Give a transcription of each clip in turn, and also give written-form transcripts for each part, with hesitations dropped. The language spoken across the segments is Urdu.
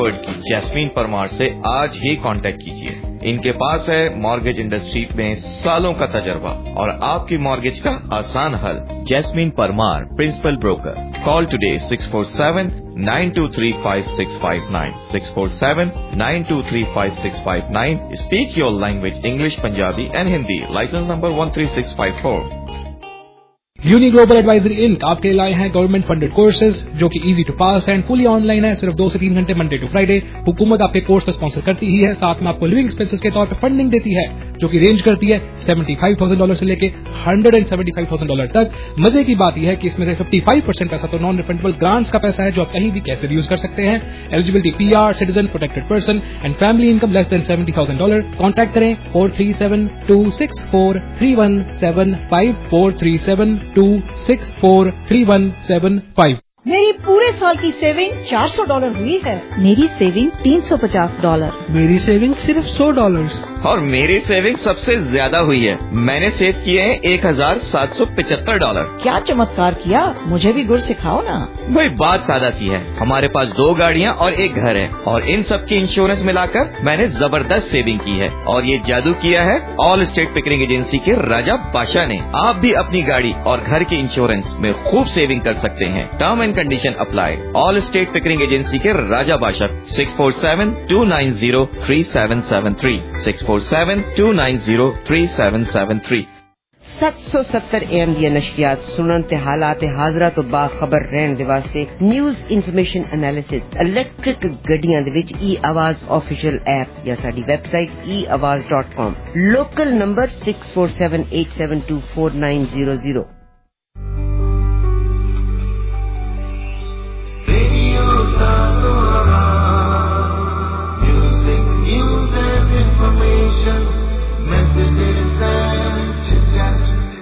की जैस्मीन परमार से आज ही कांटेक्ट कीजिए। इनके पास है मॉर्गेज इंडस्ट्री में सालों का तजर्बा और आपकी मॉर्गेज का आसान हल। Jasmine Parmar, principal broker. Call today 647-923-5659 647-923-5659। Speak your language English, Punjabi and Hindi. Licence number 13654। Uni Global Advisory Inc आपके लिए लाए हैं गवर्नमेंट फंडेड कोर्सेज जो कि easy to pass and fully online है। सिर्फ 2 से 3 घंटे मंडे टू फ्राइडे। हुकूमत आपके कोर्स को स्पॉन्सर करती ही है, साथ में आपको लिविंग एक्सपेंसेस के तौर पर फंडिंग देती है जो कि रेंज करती है $75,000 से लेके $175,000 तक। मजे की बात यह है कि इसमें से 55% पैसा तो नॉन रिफंडेबल ग्रांट्स का पैसा है जो आप कहीं भी कैसे भी यूज कर सकते हैं। Eligibility PR, citizen, protected person and family income less than $70,000। Contact करें 437-264-3175 437-264-3175। मेरी पूरे साल की सेविंग $400 हुई है। मेरी सेविंग $350। मेरी सेविंग सिर्फ $100। और मेरी सेविंग सबसे ज्यादा हुई है। मैंने सेव किए हैं $1,775। क्या चमत्कार किया, मुझे भी गुर सिखाओ ना। भाई बात सादा सी है, हमारे पास 2 गाड़ियाँ और 1 घर है और इन सब की इंश्योरेंस मिलाकर मैंने जबरदस्त सेविंग की है। और ये जादू किया है ऑल स्टेट पिकरिंग एजेंसी के राजा बादशाह ने। आप भी अपनी गाड़ी और घर के इंश्योरेंस में खूब सेविंग कर सकते हैं। Term and condition apply. Allstate Pickering agency के राजा बादशाह। 647-290-3773 647-290-3773। 770 AM ਦੀਆਂ ਨਸ਼ਰੀਆਤ ਸੁਣਨ ਤੇ ਹਾਲਾਤ ਹਾਜ਼ਰਾ ਤੋਂ ਬਾਖਬਰ ਰਹਿਣ ਦੇ ਵਾਸਤੇ ਨਿਊਜ਼ ਇਨਫੋਰਮੇਸ਼ਨ ਐਨਾਲਿਸਿਸ ਇਲੈਕਟ੍ਰਿਕ ਗੱਡੀਆਂ ਦੇ ਵਿੱਚ e-ਆਵਾਜ਼ ਆਫੀਸ਼ੀਅਲ ਐਪ ਜਾਂ ਸਾਡੀ website eawaz.com। Local number 6478724900। Music, news and information, messages and chit-chat.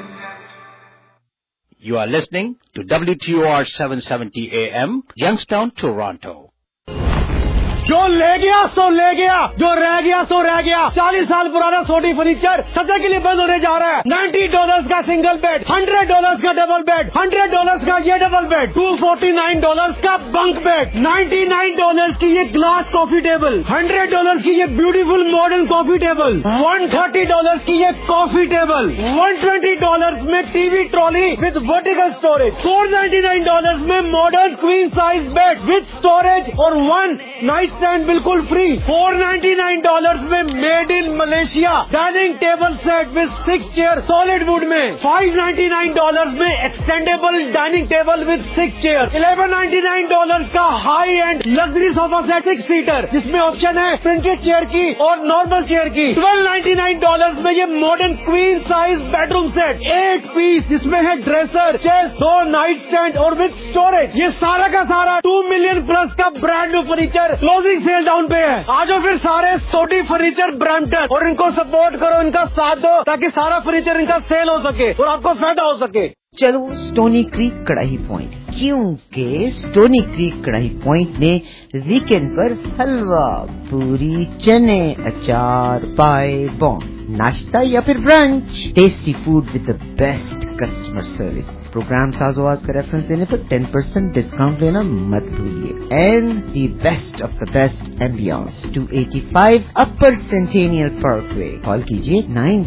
You are listening to WTOR 770 AM, Youngstown, Toronto. जो ले गया सो ले गया, जो रह गया सो रह गया। 40 साल पुराना सोडी फर्नीचर सदा के लिए बंद होने जा रहा है। $90 का सिंगल बेड, $100 का डबल बेड, $100 का ये डबल बेड, $249 का बंक बेड, $99 की ये ग्लास कॉफी टेबल, $100 की ये ब्यूटीफुल मॉडर्न कॉफी टेबल, $130 की ये कॉफी टेबल, $120 में TV trolley with vertical storage, $499 में modern queen size bed with storage और 1 नाइट स्टैंड बिल्कुल फ्री। $499 में made in Malaysia dining table set with 6 chair solid wood में। $599 में extendable dining table with 6 chair. $1199 का high end luxury sofa set 6 seater जिसमें ऑप्शन है प्रिंटेड चेयर की और नॉर्मल चेयर की। $1299 में ये modern queen size bedroom set 8 piece जिसमें है ड्रेसर, चेस्ट, 2 नाइट स्टैंड और विद स्टोरेज। ये सारा का सारा 2 मिलियन प्लस का brand new furniture closing sale down पे है। आज फिर सारे सोडी फर्नीचर ब्रैम्पटन और इनको सपोर्ट करो, इनका साथ दो ताकि सारा फर्नीचर इनका सेल हो सके और आपको फायदा हो सके। चलो स्टोनी क्रीक कड़ाही पॉइंट, क्योंकि स्टोनी क्रीक कड़ाही पॉइंट ने वीकेंड पर हलवा, पूरी, चने, अचार, पाए, बॉन, नाश्ता या फिर brunch, tasty food with the best customer service. Program साज़ोआज़ का रेफरेंस देने पर 10% डिस्काउंट लेना मत भूलिए। And the best of the best ambience 285 Upper Centennial Parkway. Call कीजिए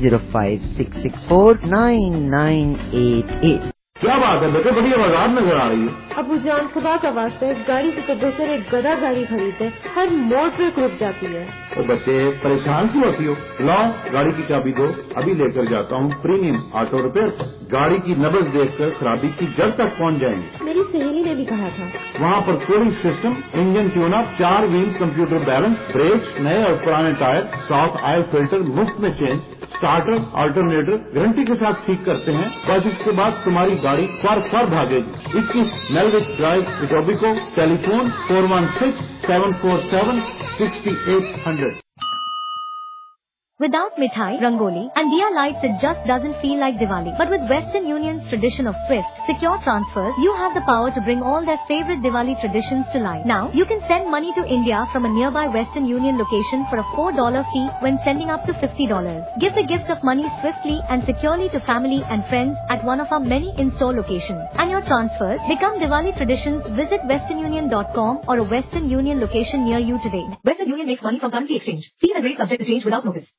9056649988। क्या बात है बेटे, बड़ी आवाज नजर आ रही है। अबू जान खुदा का वास्ता इस गाड़ी से तो बेहतर एक गधा गाड़ी खरीदे, हर मोड़ पे रुक जाती है। तो बच्चे परेशान क्यों होती हो? लाओ गाड़ी की चाबी दो, अभी लेकर जाता हूँ प्रीमियम ऑटो रिपेयर। गाड़ी की नब्ज देखकर खराबी की जड़ तक पहुँच जाएंगे। मेरी सहेली ने भी कहा था। वहाँ पर cooling system, engine tune up, 4 wheel computer balance, brakes, नए और पुराने टायर, साफ ऑयल फिल्टर मुफ्त में चेंज, स्टार्टर अल्टरनेटर गारंटी के साथ ठीक करते हैं। बस इसके बाद तुम्हारी गाड़ी फर भागेगी। 21 मेलविच drive, Etobicoke. Telephone 416-747-6800। Without mithai, rangoli, and diya lights, it just doesn't feel like Diwali. But with Western Union's tradition of swift, secure transfers, you have the power to bring all their favorite Diwali traditions to life. Now, you can send money to India from a nearby Western Union location for a $4 fee when sending up to $50. Give the gift of money swiftly and securely to family and friends at one of our many in-store locations. And your transfers become Diwali traditions. Visit westernunion.com or a Western Union location near you today. Western Union makes money from currency exchange. Fees and rates subject to change without notice.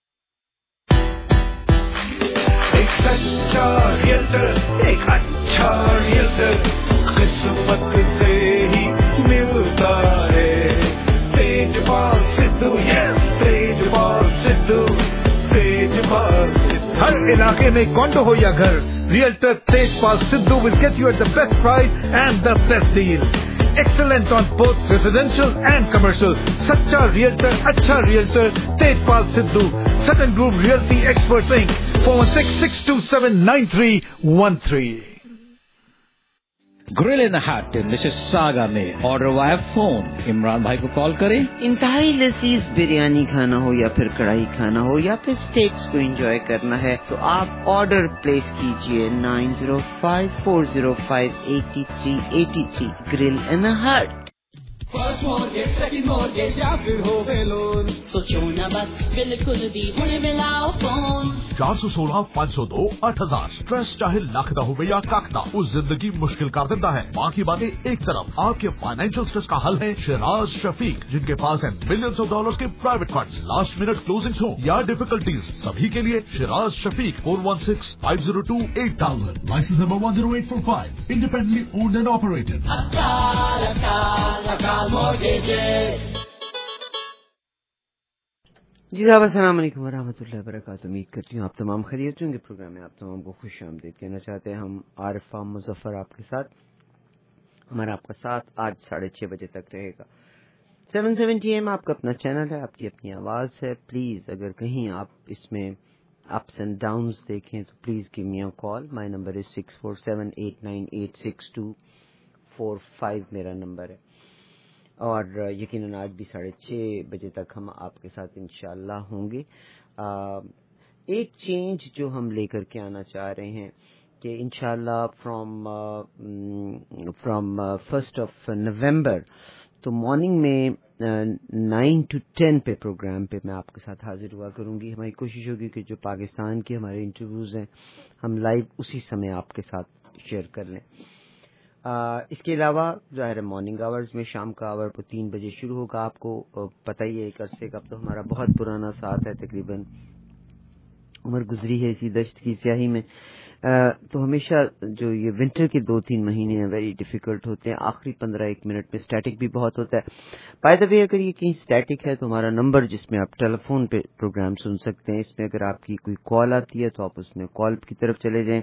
अच्छा रियल्टर, एक अच्छा रियल्टर किस्मत से ही मिलता है। तेजपाल सिद्धू, तेजपाल सिद्धू, तेजपाल सिद्धू। हर इलाके में कॉन्डो हो या घर, realtor Tejpal Sidhu will get you at the best price and the best deal. Excellent on both residential and commercial. Sacha Realtor, Acha Realtor, Tejpal Sidhu, Sutton Group Realty Experts Inc. 416-627-9313. Grill in Hut Mississauga में ऑर्डर वाया फोन। इमरान भाई को कॉल करें। इंतहाई लजीज बिरयानी खाना हो या फिर कढ़ाई खाना हो या फिर स्टेक्स को एंजॉय करना है तो आप ऑर्डर प्लेस कीजिए 9054058383 ग्रिल इन हट। फर्स्ट मॉर्गेज, सेकंड मॉर्गेज या फिर हो गए लोन, सोचो ना बस बिल्कुल भी हुणे मिलाओ फोन। 416-502 8000 स्ट्रेस चाहे लख दा होवे या कख दा, उस जिंदगी मुश्किल कर देता है। बाकी बातें एक तरफ, आपके फाइनेंशियल स्ट्रेस का हल है शिराज शफीक, जिनके पास है मिलियंस ऑफ डॉलर्स के private funds, last minute closings हो या डिफिकल्टीज, सभी के लिए Shiraz Shafiq 416-502-8000, licence number 10845, independently owned and operated. जी साहब, अस्सलाम वालेकुम वरहमतुल्लाहि वबरकातुहू। उम्मीद करती हूँ आप तमाम खैरियत होंगे। प्रोग्राम में आप तमाम को खुश आमदीद कहना चाहते हैं। हम आरिफा मुजफ्फर आपके साथ, हमारा आपका साथ आज 6:30 बजे तक रहेगा। 770 AM आपका अपना चैनल है, आपकी अपनी आवाज़ है। प्लीज़ अगर कहीं आप इसमें अप्स एंड डाउन्स देखें तो please give me a call. My number is 6478986245 मेरा नंबर है। और यकीनन आज भी 6:30 बजे तक हम आपके साथ इंशाअल्लाह होंगे। एक चेंज जो हम लेकर के आना चाह रहे हैं कि इंशाअल्लाह फ्रॉम 1st of November तो मॉर्निंग में 9 to 10 पे प्रोग्राम पे मैं आपके साथ हाजिर हुआ करूंगी। हमारी कोशिश होगी कि जो पाकिस्तान के हमारे इंटरव्यूज़ हैं हम लाइव उसी समय आपके साथ शेयर कर लें। इसके अलावा ज़ाहिर है मॉर्निंग आवर्स में, शाम का आवर वो 3 बजे शुरू होगा। आपको पता ही है एक अरसे का तो हमारा बहुत पुराना साथ है, तकरीबन उम्र गुजरी है इसी दश्त की स्याही में। तो हमेशा जो ये विंटर के 2-3 महीने हैं वेरी डिफिकल्ट होते हैं। आखिरी 15-1 मिनट में स्टैटिक भी बहुत होता है। बाय द वे, अगर ये कहीं स्टैटिक है तो हमारा नंबर जिसमें आप टेलीफोन पे प्रोग्राम सुन सकते हैं, इसमें अगर आपकी कोई कॉल आती है तो आप उसमें कॉल की तरफ चले जाएं।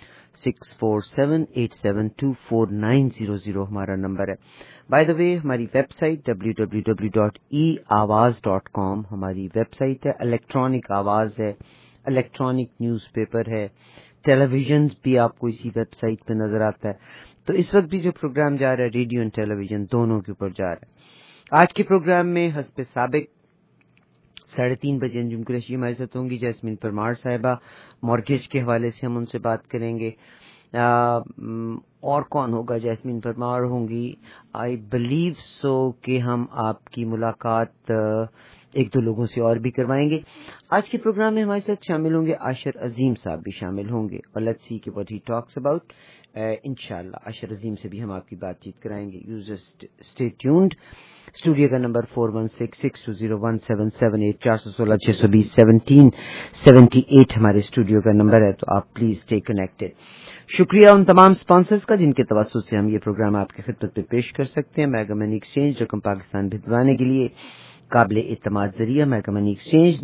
6478724900 हमारा नंबर है। बाय द वे, हमारी वेबसाइट www.eawaz.com हमारी वेबसाइट है। इलेक्ट्रॉनिक आवाज़ है, इलेक्ट्रॉनिक न्यूज़पेपर है, टेलीविजन भी आपको इसी वेबसाइट पे नजर आता है। तो इस वक्त भी जो प्रोग्राम जा रहा है रेडियो एंड टेलीविजन दोनों के ऊपर जा रहा है। आज के प्रोग्राम में हस्बे साबिक 3:30 बजे अंजुम कुरैशी हमारे साथ होंगी। जैस्मीन परमार साहिबा, मॉर्गेज के हवाले से हम उनसे बात करेंगे। और कौन होगा? जैस्मीन परमार होंगी। आई बिलीव सो कि हम आपकी मुलाकात 1-2 लोगों से और भी करवाएंगे। आज के प्रोग्राम में हमारे साथ शामिल होंगे आशर अजीम साहब भी शामिल होंगे और लेट्स सी कि व्हाट ही टॉक्स अबाउट। इंशाल्लाह आशर अजीम से भी हम आपकी बातचीत कराएंगे। User stay tuned. स्टूडियो का नंबर 4166201778 416-620-1778 हमारे स्टूडियो का नंबर है, तो आप प्लीज स्टे कनेक्टेड। शुक्रिया उन तमाम स्पॉन्सर्स का जिनके तवज्जुह से हम ये प्रोग्राम आपकी खिदमत में पेश कर सकते हैं। मेगा मनी एक्सचेंज रकम पाकिस्तान भिजवाने के लिए काबिल इत्तमाद जरिया mega money exchange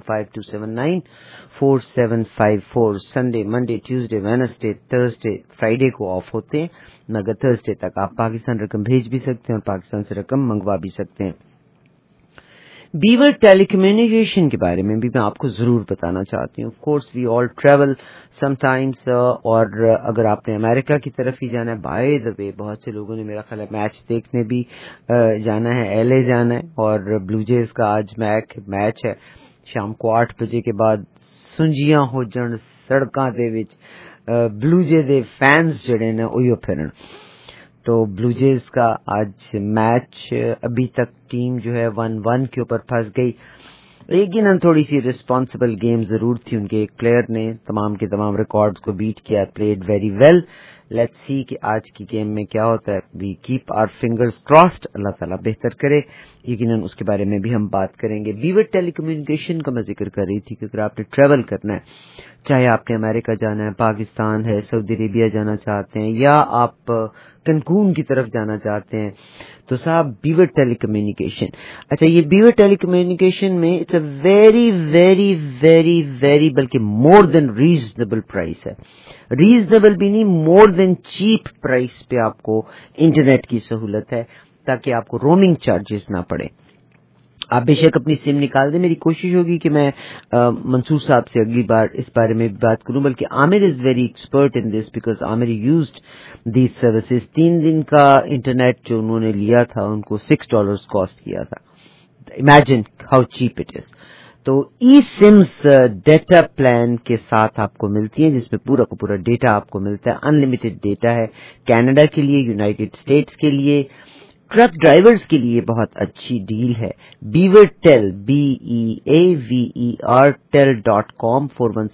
9052794754। Sunday, Monday, Tuesday, Wednesday, Thursday, Friday को ऑफ होते हैं, मगर थर्सडे तक आप पाकिस्तान रकम भेज भी सकते हैं और पाकिस्तान से रकम मंगवा भी सकते हैं। बीवर टेलीकम्युनिकेशन के बारे में भी मैं आपको जरूर बताना चाहती हूँ। Of course we all travel sometimes, और अगर आपने अमेरिका की तरफ ही जाना है, बाय द वे बहुत से लोगों ने मेरा ख्याल है मैच देखने भी जाना है, LA जाना है, और ब्लू जेज का आज मैच है ਸ਼ਾਮ ਕੋ 8 ਵਜੇ ਕੇ ਬਾਅਦ ਸੁੰਜੀਆਂ ਹੋ ਜਾਣ ਸੜਕਾਂ ਦੇ ਵਿੱਚ, ब्लू जे दे फैंस जड़े ने उयो फिरन। तो ब्लू जेज का आज मैच अभी तक टीम जो है 1-1 के ऊपर फंस गई, लेकिन थोड़ी सी रिस्पॉन्सिबल गेम जरूर थी। उनके एक प्लेयर ने तमाम के तमाम रिकॉर्ड्स को बीट किया, played very well. Let's see कि आज की गेम में क्या होता है। We keep our fingers crossed, अल्लाह ताला बेहतर करे। यकीनन उसके बारे में भी हम बात करेंगे। बीवर टेलीकम्युनिकेशन का मैं जिक्र कर रही थी कि अगर आपने ट्रेवल करना है, चाहे आपने अमेरिका जाना है, पाकिस्तान है, सऊदी अरेबिया जाना चाहते हैं, या आप कनकून की तरफ जाना चाहते हैं, तो साहब बीवर टेलीकम्युनिकेशन। अच्छा, ये बीवर टेलीकम्युनिकेशन में it's a very very very very बल्कि मोर देन रीजनेबल प्राइस है। रीजनेबल भी नहीं, मोर देन चीप प्राइस पे आपको इंटरनेट की सहूलत है, ताकि आपको रोमिंग चार्जेस ना पड़े। आप बेशक अपनी सिम निकाल दें। मेरी कोशिश होगी कि मैं मंसूर साहब से अगली बार इस बारे में बात करूं, बल्कि Aamir is very expert in this because Aamir used these services. 3 दिन का इंटरनेट जो उन्होंने लिया था उनको $6 कॉस्ट किया था। Imagine how cheap it is. तो ई सिम्स डेटा प्लान के साथ आपको मिलती है, जिसमें पूरा का पूरा डेटा आपको मिलता है। अनलिमिटेड डेटा है कनाडा के लिए, यूनाइटेड स्टेट्स के लिए, ट्रक ड्राइवर्स के लिए बहुत अच्छी डील है। बीवर टेल BEAVER tel.com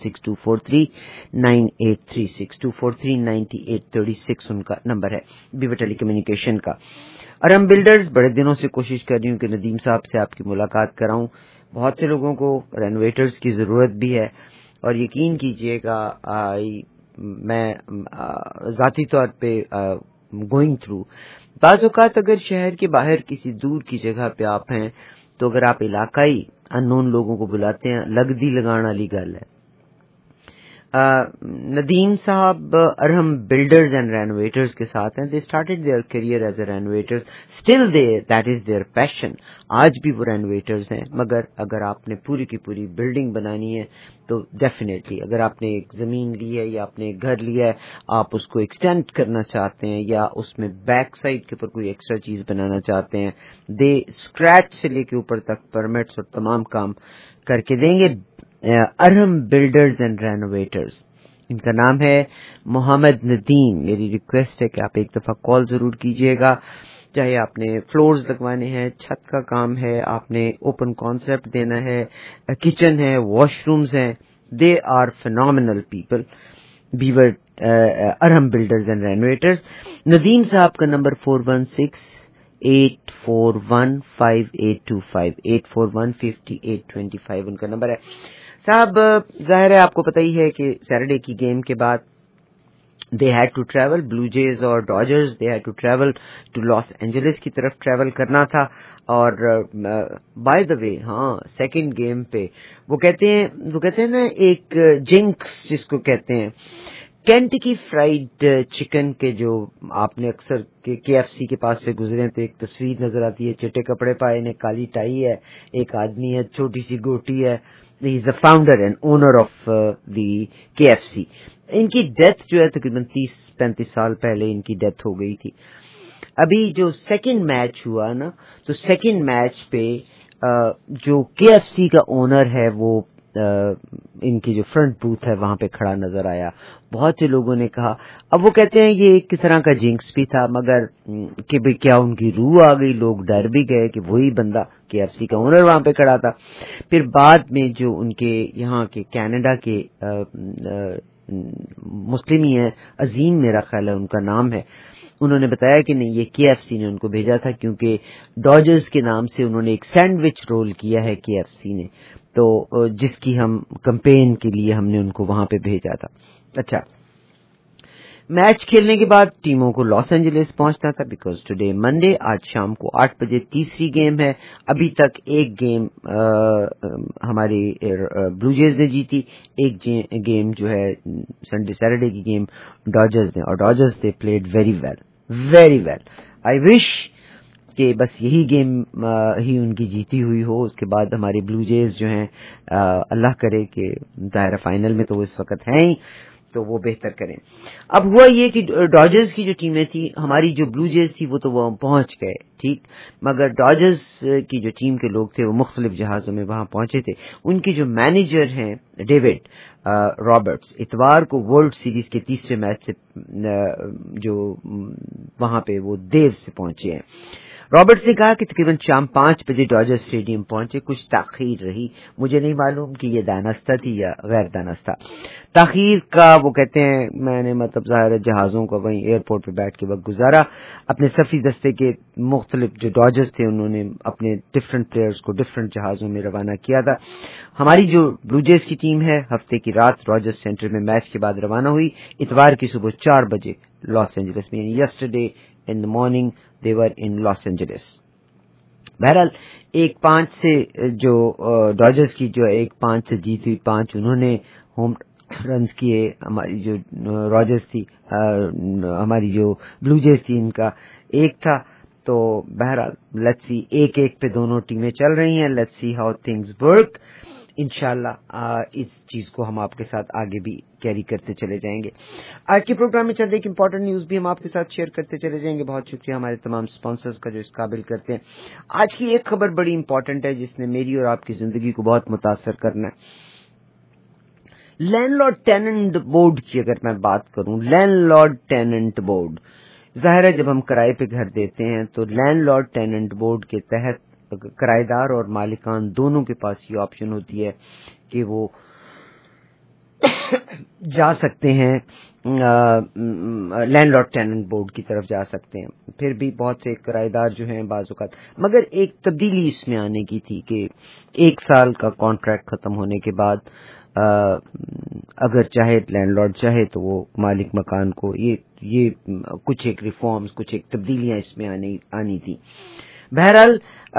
4162439836 2439836 उनका नंबर है बीवर टेलीकम्युनिकेशन का। अरम बिल्डर्स, बड़े दिनों से कोशिश कर रही हूँ कि नदीम साहब से आपकी मुलाकात कराऊं। बहुत से लोगों को रेनोवेटर्स की जरूरत भी है, और यकीन कीजिएगा मैं जाती तौर पे गोइंग थ्रू, बाज़ औक़ात अगर शहर के बाहर किसी दूर की जगह पे आप हैं, तो अगर आप इलाकाई अननोन लोगों को बुलाते हैं, लगदी लगाने वाली गल है। नदीम साहब अरहम बिल्डर्स एंड रेनोवेटर्स के साथ हैं। They started their career as a renovators, still that is their passion. आज भी वो रेनोवेटर्स हैं, मगर अगर आपने पूरी की पूरी बिल्डिंग बनानी है तो डेफिनेटली, अगर आपने एक जमीन ली है या आपने एक घर लिया है, आप उसको एक्सटेंड करना चाहते हैं या उसमें बैक साइड के ऊपर कोई एक्स्ट्रा चीज बनाना चाहते हैं, दे स्क्रैच से लेके ऊपर तक परमिट्स और तमाम काम करके देंगे। अरहम बिल्डर्स एंड रेनोवेटर्स, इनका नाम है मोहम्मद नदीम। मेरी रिक्वेस्ट है कि आप एक दफा कॉल जरूर कीजिएगा, चाहे आपने फ्लोर्स लगवाने हैं, छत का काम है, आपने ओपन कॉन्सेप्ट देना है, किचन है, वॉशरूम्स हैं। They are phenomenal people. Beaver Arham builders and renovators. Nadeem साहब का नंबर 416-841-5825 841-5825 उनका नंबर है। साहब, जाहिर है आपको पता ही है कि सैटरडे की गेम के बाद they had to travel, Blue Jays और Dodgers, they had to travel to Los Angeles की तरफ ट्रैवल करना था। और बाय द वे, हाँ, सेकंड गेम पे वो कहते हैं ना, एक जिंक्स जिसको कहते हैं, केंटकी फ्राइड चिकन के जो आपने अक्सर KFC के पास से गुजरे तो एक तस्वीर नजर आती है, चिट्टे कपड़े पाए ने, काली टाई है, एक आदमी है, छोटी सी गोटी है। He is the founder and owner of the KFC। इनकी डेथ जो है तकरीबन 30-35 साल पहले इनकी डेथ हो गई थी। अभी जो सेकंड मैच हुआ ना, तो सेकंड मैच पे जो KFC का ओनर है वो इनकी जो फ्रंट बूथ है वहां पे खड़ा नजर आया। बहुत से लोगों ने कहा, अब वो कहते हैं ये एक तरह का जिंक्स भी था, मगर कि भाई क्या उनकी रूह आ गई, लोग डर भी गए कि वही बंदा KFC का ओनर वहां पे खड़ा था। फिर बाद में जो उनके यहाँ के कनाडा के मुस्लिम ही है, अजीम मेरा ख्याल है उनका नाम है, उन्होंने बताया कि नहीं, ये KFC ने उनको भेजा था, क्योंकि डॉजर्स के नाम से उन्होंने एक सैंडविच रोल किया है KFC ने, तो जिसकी हम कैंपेन के लिए हमने उनको वहां पे भेजा था। अच्छा, मैच खेलने के बाद टीमों को लॉस एंजलिस पहुंचना था, बिकॉज टुडे मंडे, आज शाम को 8 बजे तीसरी गेम है। अभी तक एक गेम हमारी ब्लू जेज ने जीती, एक गेम जो है सैटरडे की गेम डॉजर्स ने, और Dodgers they played very well. I wish कि बस यही गेम ही उनकी जीती हुई हो, उसके बाद हमारे ब्लू जेज जो हैं, अल्लाह करे कि दायरा फाइनल में तो वो इस वक्त हैं ही, تو وہ بہتر کریں. اب ہوا یہ کہ ڈاجرز کی جو ٹیمیں تھیں, ہماری جو بلو جیز تھی وہ تو وہاں پہنچ گئے ٹھیک, مگر ڈاجرز کی جو ٹیم کے لوگ تھے وہ مختلف جہازوں میں وہاں پہنچے تھے. ان کے جو مینیجر ہیں ڈیوڈ رابرٹس, اتوار کو ورلڈ سیریز کے تیسرے میچ سے جو وہاں پہ وہ دیر سے پہنچے ہیں. رابرٹس نے کہا کہ تقریباً شام 5 بجے ڈاجر اسٹیڈیم پہنچے, کچھ تاخیر رہی, مجھے نہیں معلوم کہ یہ دانستہ تھی یا غیر دانستہ. تاخیر کا وہ کہتے ہیں میں نے مطلب ظاہر جہازوں کا وہیں ایئرپورٹ پہ بیٹھ کے وقت گزارا. اپنے صفی دستے کے مختلف جو ڈاجرز تھے انہوں نے اپنے ڈفرینٹ پلیئرز کو ڈفرینٹ جہازوں میں روانہ کیا تھا. ہماری جو بلو جیز کی ٹیم ہے ہفتے کی رات راجرز سینٹر میں میچ کے بعد روانہ ہوئی. اتوار کی صبح 4 بجے لاس اینجلس میں, یعنی yesterday in the morning they were in Los Angeles. بہرحال 1-5 سے جو ڈاجرز کی جو 1-5 سے جیت ہوئی, 5 انہوں نے ہوم رنز کیے. ہماری جو راجرز تھی ہماری جو بلو جیز تھی ان کا 1 تھا. تو بہرحال لیٹس سی 1-1 پہ دونوں ٹیمیں چل رہی ہیں. Let's see how things work. انشاءاللہ اس چیز کو ہم آپ کے ساتھ آگے بھی کیری کرتے چلے جائیں گے. آج کے پروگرام میں چند ایک امپورٹنٹ نیوز بھی ہم آپ کے ساتھ شیئر کرتے چلے جائیں گے. بہت شکریہ ہمارے تمام سپانسرز کا جو اس قابل کرتے ہیں. آج کی ایک خبر بڑی امپورٹنٹ ہے جس نے میری اور آپ کی زندگی کو بہت متاثر کرنا ہے. لینڈ لارڈ ٹیننٹ بورڈ کی اگر میں بات کروں, لینڈ لارڈ ٹیننٹ بورڈ, ظاہر ہے جب ہم کرائے پہ گھر دیتے ہیں تو لینڈ لارڈ ٹیننٹ بورڈ کے تحت کرایہ دار اور مالکان دونوں کے پاس یہ آپشن ہوتی ہے کہ وہ جا سکتے ہیں لینڈ لارڈ ٹیننٹ بورڈ کی طرف جا سکتے ہیں. پھر بھی بہت سے کرایہ دار جو ہیں بعض اوقات, مگر ایک تبدیلی اس میں آنے کی تھی کہ 1 سال کا کانٹریکٹ ختم ہونے کے بعد اگر چاہے لینڈ لارڈ چاہے تو وہ مالک مکان کو یہ کچھ ایک ریفارمز, کچھ ایک تبدیلیاں اس میں آنی تھی. بہرحال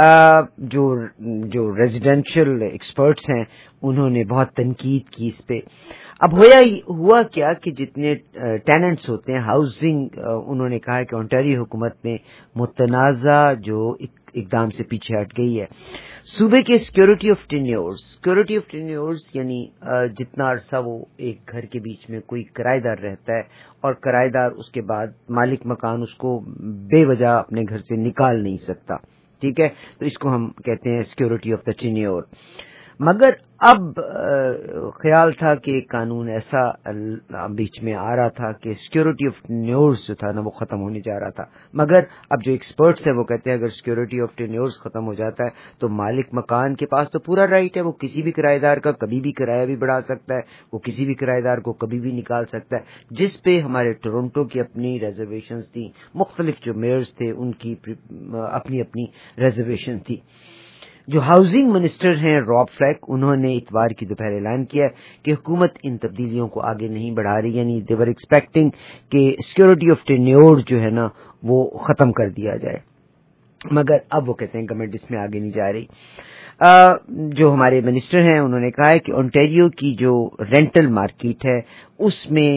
جو ریزیڈینشل ایکسپرٹس ہیں انہوں نے بہت تنقید کی اس پہ. اب ہوا کیا کہ جتنے ٹیننٹس ہوتے ہیں ہاؤسنگ, انہوں نے کہا کہ اونٹاریو حکومت نے متنازع جو اقدام سے پیچھے ہٹ گئی ہے. صوبے کے سیکورٹی آف ٹینیورز یعنی جتنا عرصہ وہ ایک گھر کے بیچ میں کوئی کرایہ دار رہتا ہے اور کرایہ دار اس کے بعد مالک مکان اس کو بے وجہ اپنے گھر سے نکال نہیں سکتا, ٹھیک ہے, تو اس کو ہم کہتے ہیں سیکورٹی آف دا ٹینیور. مگر اب خیال تھا کہ ایک قانون ایسا بیچ میں آ رہا تھا کہ سیکورٹی آف ٹینیورز جو تھا نا وہ ختم ہونے جا رہا تھا. مگر اب جو ایکسپرٹس ہیں وہ کہتے ہیں اگر سیکورٹی آف ٹینیورز ختم ہو جاتا ہے تو مالک مکان کے پاس تو پورا رائٹ ہے, وہ کسی بھی کرایہ دار کا کبھی بھی کرایہ بھی بڑھا سکتا ہے, وہ کسی بھی کرایہ دار کو کبھی بھی نکال سکتا ہے. جس پہ ہمارے ٹورنٹو کی اپنی ریزرویشنز تھیں, مختلف جو میئرز تھے ان کی اپنی اپنی ریزرویشن تھی. جو ہاؤسنگ منسٹر ہیں راب فلیک, انہوں نے اتوار کی دوپہر اعلان کیا کہ حکومت ان تبدیلیوں کو آگے نہیں بڑھا رہی, یعنی دے ور ایکسپیکٹنگ کہ سیکورٹی آف ٹینیور جو ہے نا وہ ختم کر دیا جائے, مگر اب وہ کہتے ہیں گورنمنٹ اس میں آگے نہیں جا رہی. جو ہمارے منسٹر ہیں انہوں نے کہا ہے کہ اونٹاریو کی جو رینٹل مارکیٹ ہے اس میں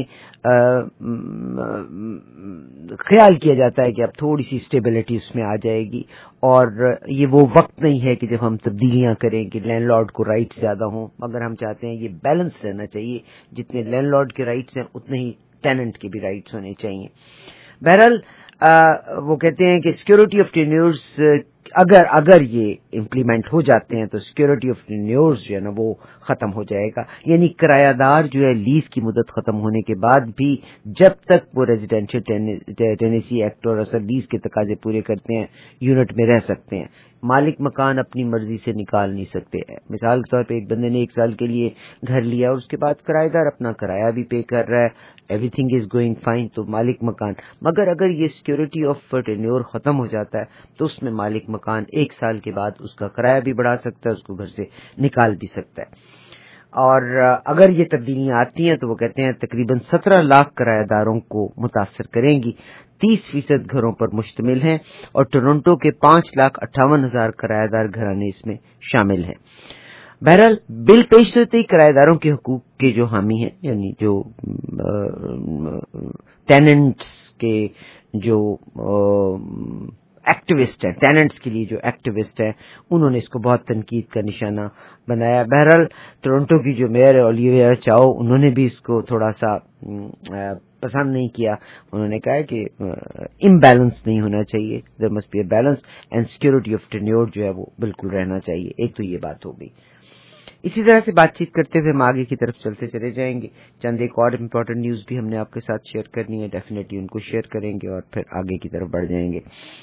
خیال کیا جاتا ہے کہ اب تھوڑی سی اسٹیبلٹی اس میں آ جائے گی, اور یہ وہ وقت نہیں ہے کہ جب ہم تبدیلیاں کریں کہ لینڈ لارڈ کو رائٹ زیادہ ہوں, مگر ہم چاہتے ہیں یہ بیلنس رہنا چاہیے, جتنے لینڈ لارڈ کے رائٹس ہیں اتنے ہی ٹیننٹ کے بھی رائٹس ہونے چاہیے. بہرحال وہ کہتے ہیں کہ سیکورٹی آف ٹینیورز اگر یہ امپلیمنٹ ہو جاتے ہیں تو سیکورٹی آف ٹینیورز جو ہے نا وہ ختم ہو جائے گا, یعنی کرایہ دار جو ہے لیز کی مدت ختم ہونے کے بعد بھی جب تک وہ ریزیڈینشل ٹینیسی ایکٹ اور اصل لیز کے تقاضے پورے کرتے ہیں یونٹ میں رہ سکتے ہیں. مالک مکان اپنی مرضی سے نکال نہیں سکتے. مثال کے طور پہ ایک بندے نے 1 سال کے لیے گھر لیا اور اس کے بعد کرایہ دار اپنا کرایہ بھی پے کر رہا ہے, everything is going fine, تو مالک مکان, مگر اگر یہ سیکورٹی آف ٹینیور ختم ہو جاتا ہے تو اس میں مالک مکان 1 سال کے بعد اس کا کرایہ بھی بڑھا سکتا ہے, اس کو گھر سے نکال بھی سکتا ہے. اور اگر یہ تبدیلیاں آتی ہیں تو وہ کہتے ہیں تقریباً 17 لاکھ کرایہ داروں کو متاثر کریں گی, 30% گھروں پر مشتمل ہیں, اور ٹورنٹو کے 5,58,000 کرایہ دار گھرانے اس میں شامل ہیں. بہرحال بل پیش ہوتے ہی کرایہ داروں کے حقوق کے جو حامی ہیں, یعنی جو ٹیننٹس کے جو ایکٹیوسٹ ہیں, ٹیننٹس کے لیے جو ایکٹیوسٹ ہیں, انہوں نے اس کو بہت تنقید کا نشانہ بنایا. بہرحال ٹورنٹو کی جو میئر ہے اولیویا چاؤ, انہوں نے بھی اس کو تھوڑا سا پسند نہیں کیا. انہوں نے کہا کہ امبیلنس نہیں ہونا چاہیے, there must be a balance and security of tenure جو ہے وہ بالکل رہنا چاہیے. ایک تو یہ بات ہو گئی. اسی طرح سے بات چیت کرتے ہوئے ہم آگے کی طرف چلتے چلے جائیں گے. چند ایک اور امپورٹنٹ نیوز بھی ہم نے آپ کے ساتھ شیئر کرنی ہے, ڈیفینیٹلی ان کو شیئر کریں گے اور پھر آگے کی طرف بڑھ جائیں گے.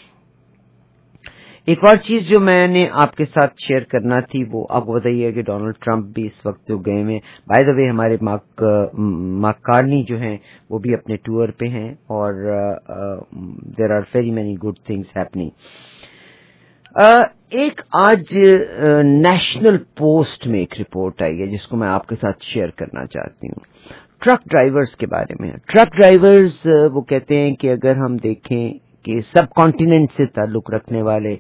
ایک اور چیز جو میں نے آپ کے ساتھ شیئر کرنا تھی وہ آپ کو بتائیے کہ ڈونلڈ ٹرمپ بھی اس وقت جو گئے میں, بائی دا وے ہمارے مارک کارنی جو ہیں وہ بھی اپنے ٹور پہ ہیں اور there are very many good things happening. ایک آج نیشنل پوسٹ میں ایک رپورٹ آئی ہے جس کو میں آپ کے ساتھ شیئر کرنا چاہتی ہوں, ٹرک ڈرائیورز کے بارے میں. ٹرک ڈرائیورز وہ کہتے ہیں کہ اگر ہم دیکھیں کہ سب کانٹیننٹ سے تعلق رکھنے والے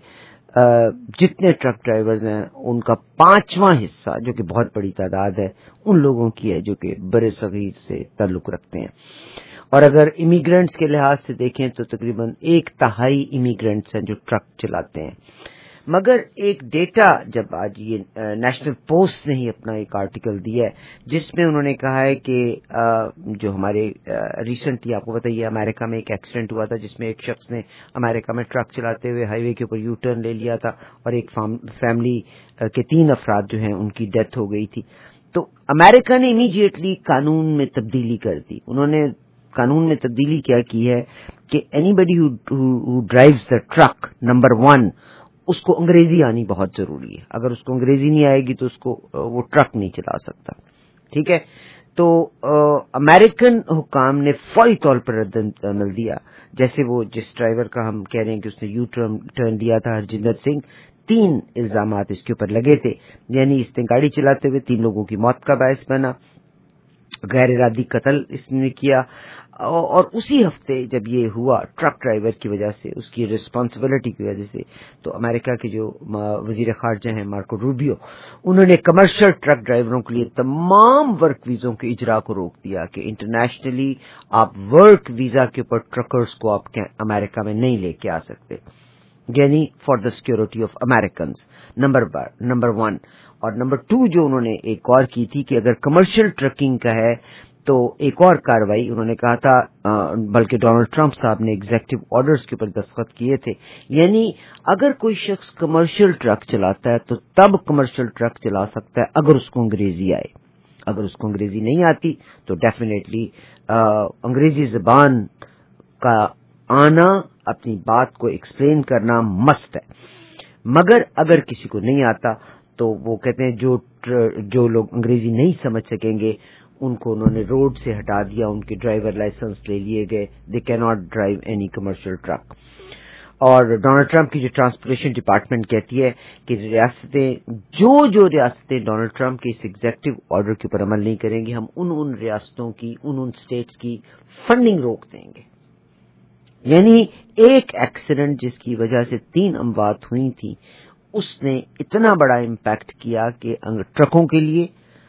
جتنے ٹرک ڈرائیورز ہیں ان کا 5واں حصہ, جو کہ بہت بڑی تعداد ہے, ان لوگوں کی ہے جو کہ بر صغیر سے تعلق رکھتے ہیں. اور اگر امیگرینٹس کے لحاظ سے دیکھیں تو تقریباً 1/3 امیگرینٹس ہیں جو ٹرک چلاتے ہیں. مگر ایک ڈیٹا جب آج یہ نیشنل پوسٹ نے ہی اپنا ایک آرٹیکل دیا ہے جس میں انہوں نے کہا ہے کہ جو ہمارے ریسنٹلی آپ کو بتائیے امریکہ میں ایک ایکسیڈنٹ ہوا تھا جس میں ایک شخص نے امریکہ میں ٹرک چلاتے ہوئے ہائی وے کے اوپر یو ٹرن لے لیا تھا اور ایک فیملی کے 3 افراد جو ہیں ان کی ڈیتھ ہو گئی تھی. تو امریکہ نے امیڈیٹلی قانون میں تبدیلی کر دی. انہوں نے قانون میں تبدیلی کیا کی ہے کہ anybody who drives the truck, number 1 اس کو انگریزی آنی بہت ضروری ہے. اگر اس کو انگریزی نہیں آئے گی تو اس کو وہ ٹرک نہیں چلا سکتا. ٹھیک ہے, تو امریکن حکام نے فوری طور پر رد عمل دیا. جیسے وہ جس ڈرائیور کا ہم کہہ رہے ہیں کہ اس نے یو ٹرن لیا تھا, ہرجندر سنگھ, 3 الزامات اس کے اوپر لگے تھے. یعنی اس نے گاڑی چلاتے ہوئے 3 لوگوں کی موت کا باعث بنا, غیر ارادی قتل اس نے کیا, اور اسی ہفتے جب یہ ہوا ٹرک ڈرائیور کی وجہ سے, اس کی ریسپانسبلٹی کی وجہ سے, تو امریکہ کے جو وزیر خارجہ ہیں مارکو روبیو, انہوں نے کمرشل ٹرک ڈرائیوروں کے لیے تمام ورک ویزوں کے اجرا کو روک دیا کہ انٹرنیشنلی آپ ورک ویزا کے اوپر ٹرکرز کو آپ امریکہ میں نہیں لے کے آ سکتے. یعنی for the security of Americans, number 1. اور نمبر 2 جو انہوں نے ایک اور کی تھی کہ اگر کمرشل ٹرکنگ کا ہے تو ایک اور کاروائی انہوں نے کہا تھا, بلکہ ڈونلڈ ٹرمپ صاحب نے ایگزیکٹو آرڈرز کے اوپر دستخط کیے تھے. یعنی اگر کوئی شخص کمرشل ٹرک چلاتا ہے تو تب کمرشل ٹرک چلا سکتا ہے اگر اس کو انگریزی آئے. اگر اس کو انگریزی نہیں آتی تو ڈیفینیٹلی انگریزی زبان کا آنا, اپنی بات کو ایکسپلین کرنا مسٹ ہے. مگر اگر کسی کو نہیں آتا تو وہ کہتے ہیں جو لوگ انگریزی نہیں سمجھ سکیں گے ان کو انہوں نے روڈ سے ہٹا دیا, ان کے ڈرائیور لائسنس لے لیے گئے. دے کی not drive any commercial truck. اور ڈونلڈ ٹرمپ کی جو ٹرانسپورٹیشن ڈپارٹمنٹ کہتی ہے کہ جو ریاستیں ڈونلڈ ٹرمپ کے اس ایگزیکٹو آرڈر کے اوپر عمل نہیں کریں گی, ہم ان ریاستوں کی, ان اسٹیٹس کی فنڈنگ روک دیں گے. یعنی ایک ایکسیڈنٹ جس کی وجہ سے 3 اموات ہوئی تھیں, اس نے اتنا بڑا امپیکٹ کیا کہ ٹرکوں کے لیے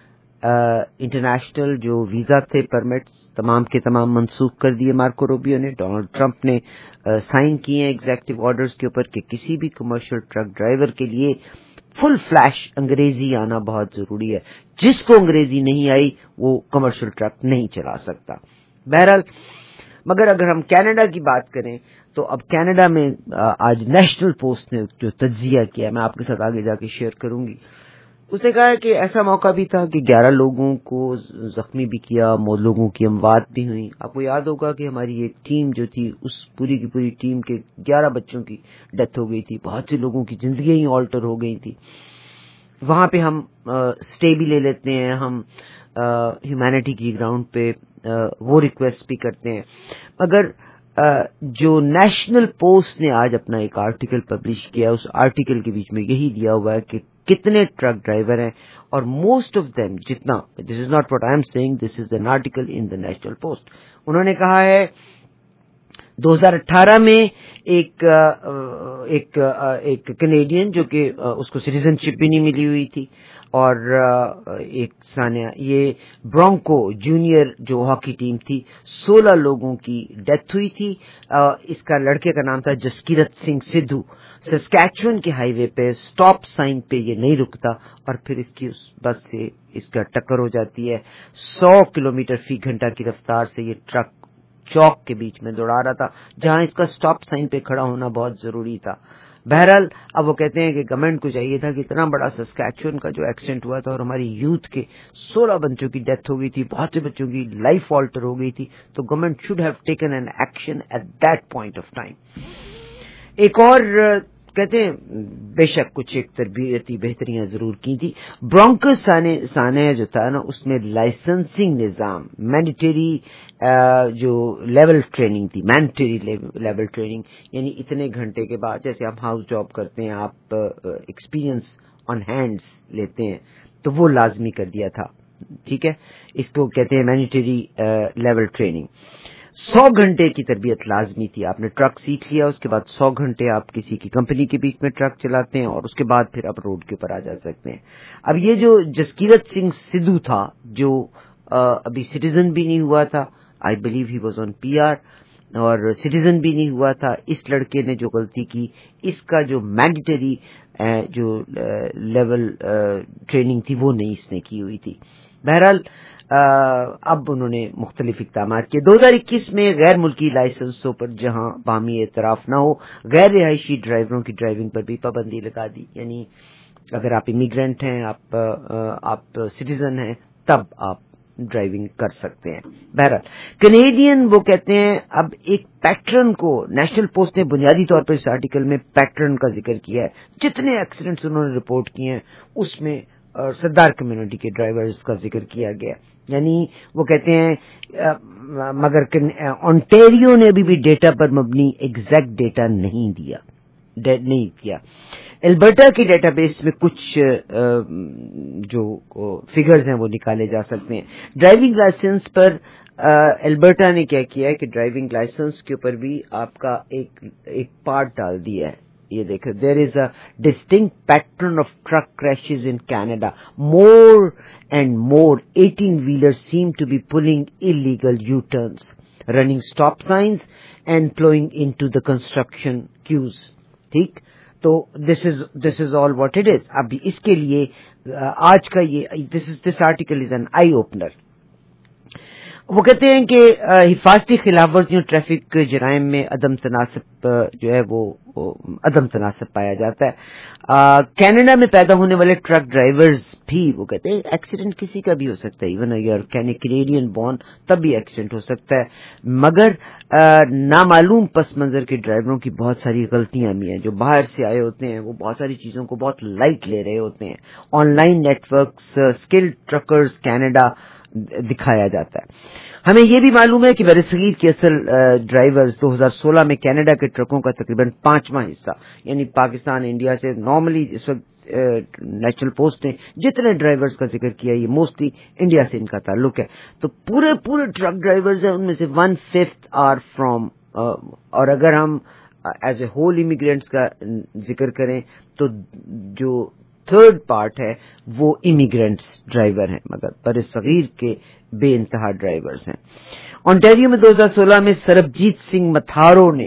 انٹرنیشنل جو ویزا تھے, پرمٹ, تمام کے تمام منسوخ کر دیے مارکو روبیو نے. ڈونلڈ ٹرمپ نے سائن کیے ہیں ایگزیکٹو آرڈرز کے اوپر کہ کسی بھی کمرشل ٹرک ڈرائیور کے لیے فل فلیش انگریزی آنا بہت ضروری ہے. جس کو انگریزی نہیں آئی وہ کمرشل ٹرک نہیں چلا سکتا. بہرحال مگر اگر ہم کینیڈا کی بات کریں تو اب کینیڈا میں آج نیشنل پوسٹ نے جو تجزیہ کیا, میں آپ کے ساتھ آگے جا کے شیئر کروں گی. اس نے کہا ہے کہ ایسا موقع بھی تھا کہ 11 لوگوں کو زخمی بھی کیا, لوگوں کی اموات بھی ہوئی. آپ کو یاد ہوگا کہ ہماری ایک ٹیم جو تھی, اس پوری کی پوری ٹیم کے 11 بچوں کی ڈیتھ ہو گئی تھی. بہت سے لوگوں کی زندگیاں ہی آلٹر ہو گئی تھی. وہاں پہ ہم سٹے بھی لے لیتے ہیں, ہم ہیومینٹی کی گراؤنڈ پہ وہ ریکویسٹ بھی کرتے ہیں. مگر جو نیشنل پوسٹ نے آج اپنا ایک آرٹیکل پبلش کیا, اس آرٹیکل کے بیچ میں یہی دیا ہوا ہے کہ کتنے ٹرک ڈرائیور ہیں, اور موسٹ آف دیم جتنا, this is not what I am saying, this is an article in the National Post. انہوں نے کہا ہے 2018 میں ایک کینیڈین جو کہ اس کو سٹیزن شپ بھی نہیں ملی ہوئی تھی، اور ایک ثانیہ یہ برونکو جونیئر جو ہاکی ٹیم تھی 16 لوگوں کی ڈیتھ ہوئی تھی. اس کا لڑکے کا نام تھا جسکیرت سنگھ سدھو. سسکیچوئن کے ہائی وے پہ سٹاپ سائن پہ یہ نہیں رکتا اور پھر اس کی بس سے اس کا ٹکر ہو جاتی ہے. 100 کلومیٹر فی گھنٹہ کی رفتار سے یہ ٹرک چوک کے بیچ میں دوڑا رہا تھا جہاں اس کا سٹاپ سائن پہ کھڑا ہونا بہت ضروری تھا. بہرحال اب وہ کہتے ہیں کہ گورنمنٹ کو چاہیے تھا کہ اتنا بڑا سسکیچوئن کا جو ایکسیڈنٹ ہوا تھا اور ہماری یوتھ کے 16 بچوں کی ڈیتھ ہو گئی تھی، بہت سے بچوں کی لائف آلٹر ہو گئی تھی، تو government should have taken an action at that point of time. ایک اور کہتے ہیں بے شک کچھ ایک تربیتی بہتریاں ضرور کی تھی. برونکس سانحہ جو تھا نا اس میں لائسنسنگ نظام مینڈیٹری جو لیول ٹریننگ تھی، مینڈیٹری لیول ٹریننگ یعنی اتنے گھنٹے کے بعد جیسے آپ ہاؤس جاب کرتے ہیں آپ ایکسپیرینس آن ہینڈز لیتے ہیں تو وہ لازمی کر دیا تھا. ٹھیک ہے، اس کو کہتے ہیں مینڈیٹری لیول ٹریننگ. 100 گھنٹے کی تربیت لازمی تھی. آپ نے ٹرک سیکھ لیا، اس کے بعد 100 گھنٹے آپ کسی کی کمپنی کے بیچ میں ٹرک چلاتے ہیں اور اس کے بعد پھر آپ روڈ کے اوپر آ جا سکتے ہیں. اب یہ جو جسکیرت سنگھ سدھو تھا جو ابھی سٹیزن بھی نہیں ہوا تھا، I believe he was on P R, اور سٹیزن بھی نہیں ہوا تھا. اس لڑکے نے جو غلطی کی، اس کا جو مینڈیٹری جو لیول ٹریننگ تھی وہ نہیں اس نے کی ہوئی تھی. بہرحال اب انہوں نے مختلف اقدامات کیے. 2021 میں غیر ملکی لائسنسوں پر جہاں باہمی اعتراف نہ ہو، غیر رہائشی ڈرائیوروں کی ڈرائیونگ پر بھی پابندی لگا دی. یعنی اگر آپ امیگرینٹ ہیں، آپ سٹیزن ہیں، تب آپ ڈرائیونگ کر سکتے ہیں. بہرحال کینیڈین وہ کہتے ہیں اب ایک پیٹرن کو نیشنل پوسٹ نے بنیادی طور پر اس آرٹیکل میں پیٹرن کا ذکر کیا ہے. جتنے ایکسیڈنٹس انہوں نے رپورٹ کیے ہیں اس میں سردار کمیونٹی کے ڈرائیورز کا ذکر کیا گیا. یعنی وہ کہتے ہیں مگر اونٹیریو نے ابھی بھی ڈیٹا پر مبنی ایگزیکٹ ڈیٹا نہیں کیا. البرٹا کی ڈیٹا بیس میں کچھ جو فگرز ہیں وہ نکالے جا سکتے ہیں. ڈرائیونگ لائسنس پر البرٹا نے کیا کیا ہے کہ ڈرائیونگ لائسنس کے اوپر بھی آپ کا ایک پارٹ ڈال دیا ہے. یہ دیکھو there is a distinct pattern of truck crashes in Canada. More and more 18 wheelers seem to be pulling illegal U turns, running stop signs and flowing into the construction queues. ٹھیک, تو دس از آل واٹ اٹ از. اب اس کے لیے آج کا یہ this article is an eye opener. وہ کہتے ہیں کہ حفاظتی خلاف ورزیوں ٹریفک جرائم میں عدم تناسب جو ہے وہ عدم تناسب پایا جاتا ہے. کینیڈا میں پیدا ہونے والے ٹرک ڈرائیورز بھی وہ کہتے ہیں ایکسیڈنٹ کسی کا بھی ہو سکتا ہے, ایون یور کینیڈین بورن تب بھی ایکسیڈنٹ ہو سکتا ہے, مگر نامعلوم پس منظر کے ڈرائیوروں کی بہت ساری غلطیاں بھی ہیں. جو باہر سے آئے ہوتے ہیں وہ بہت ساری چیزوں کو بہت لائٹ لے رہے ہوتے ہیں. Online networks skilled truckers Canada دکھایا جاتا ہے. ہمیں یہ بھی معلوم ہے کہ برصغیر کے اصل ڈرائیورز 2016 میں کینیڈا کے ٹرکوں کا تقریباً 5واں حصہ, یعنی پاکستان انڈیا سے نارملی اس وقت نیشنل پوسٹ نے جتنے ڈرائیورز کا ذکر کیا یہ موسٹلی انڈیا سے ان کا تعلق ہے. تو پورے ٹرک ڈرائیورز ہیں ان میں سے 1/5 آر فرام, اور اگر ہم ایز اے ہول امیگرینٹس کا ذکر کریں تو جو تھرڈ پارٹ ہے وہ امیگرینٹس ڈرائیور ہیں, مگر برصغیر کے بے انتہا ڈرائیورز ہیں. اونٹیریو میں 2016 میں سربجیت سنگھ متھارو نے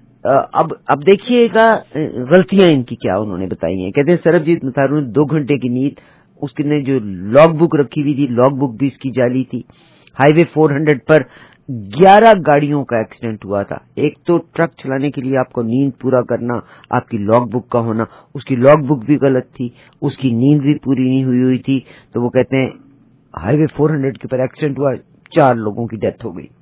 اب دیکھیے گا غلطیاں ان کی کیا انہوں نے بتائی ہیں. کہتے ہیں سربجیت متھارو نے 2 گھنٹے کی نیند, اس نے جو لاگ بک رکھی ہوئی تھی لاگ بک بھی اس کی جعلی تھی. ہائی وے 400 پر 11 گاڑیوں کا ایکسیڈنٹ ہوا تھا. ایک تو ٹرک چلانے کے لیے آپ کو نیند پورا کرنا, آپ کی لاگ بک کا ہونا, اس کی لاگ بک بھی غلط تھی, اس کی نیند بھی پوری نہیں ہوئی تھی. تو وہ کہتے ہیں ہائی وے 400 کے پر ایکسیڈنٹ ہوا, 4 لوگوں کی ڈیتھ ہو گئی.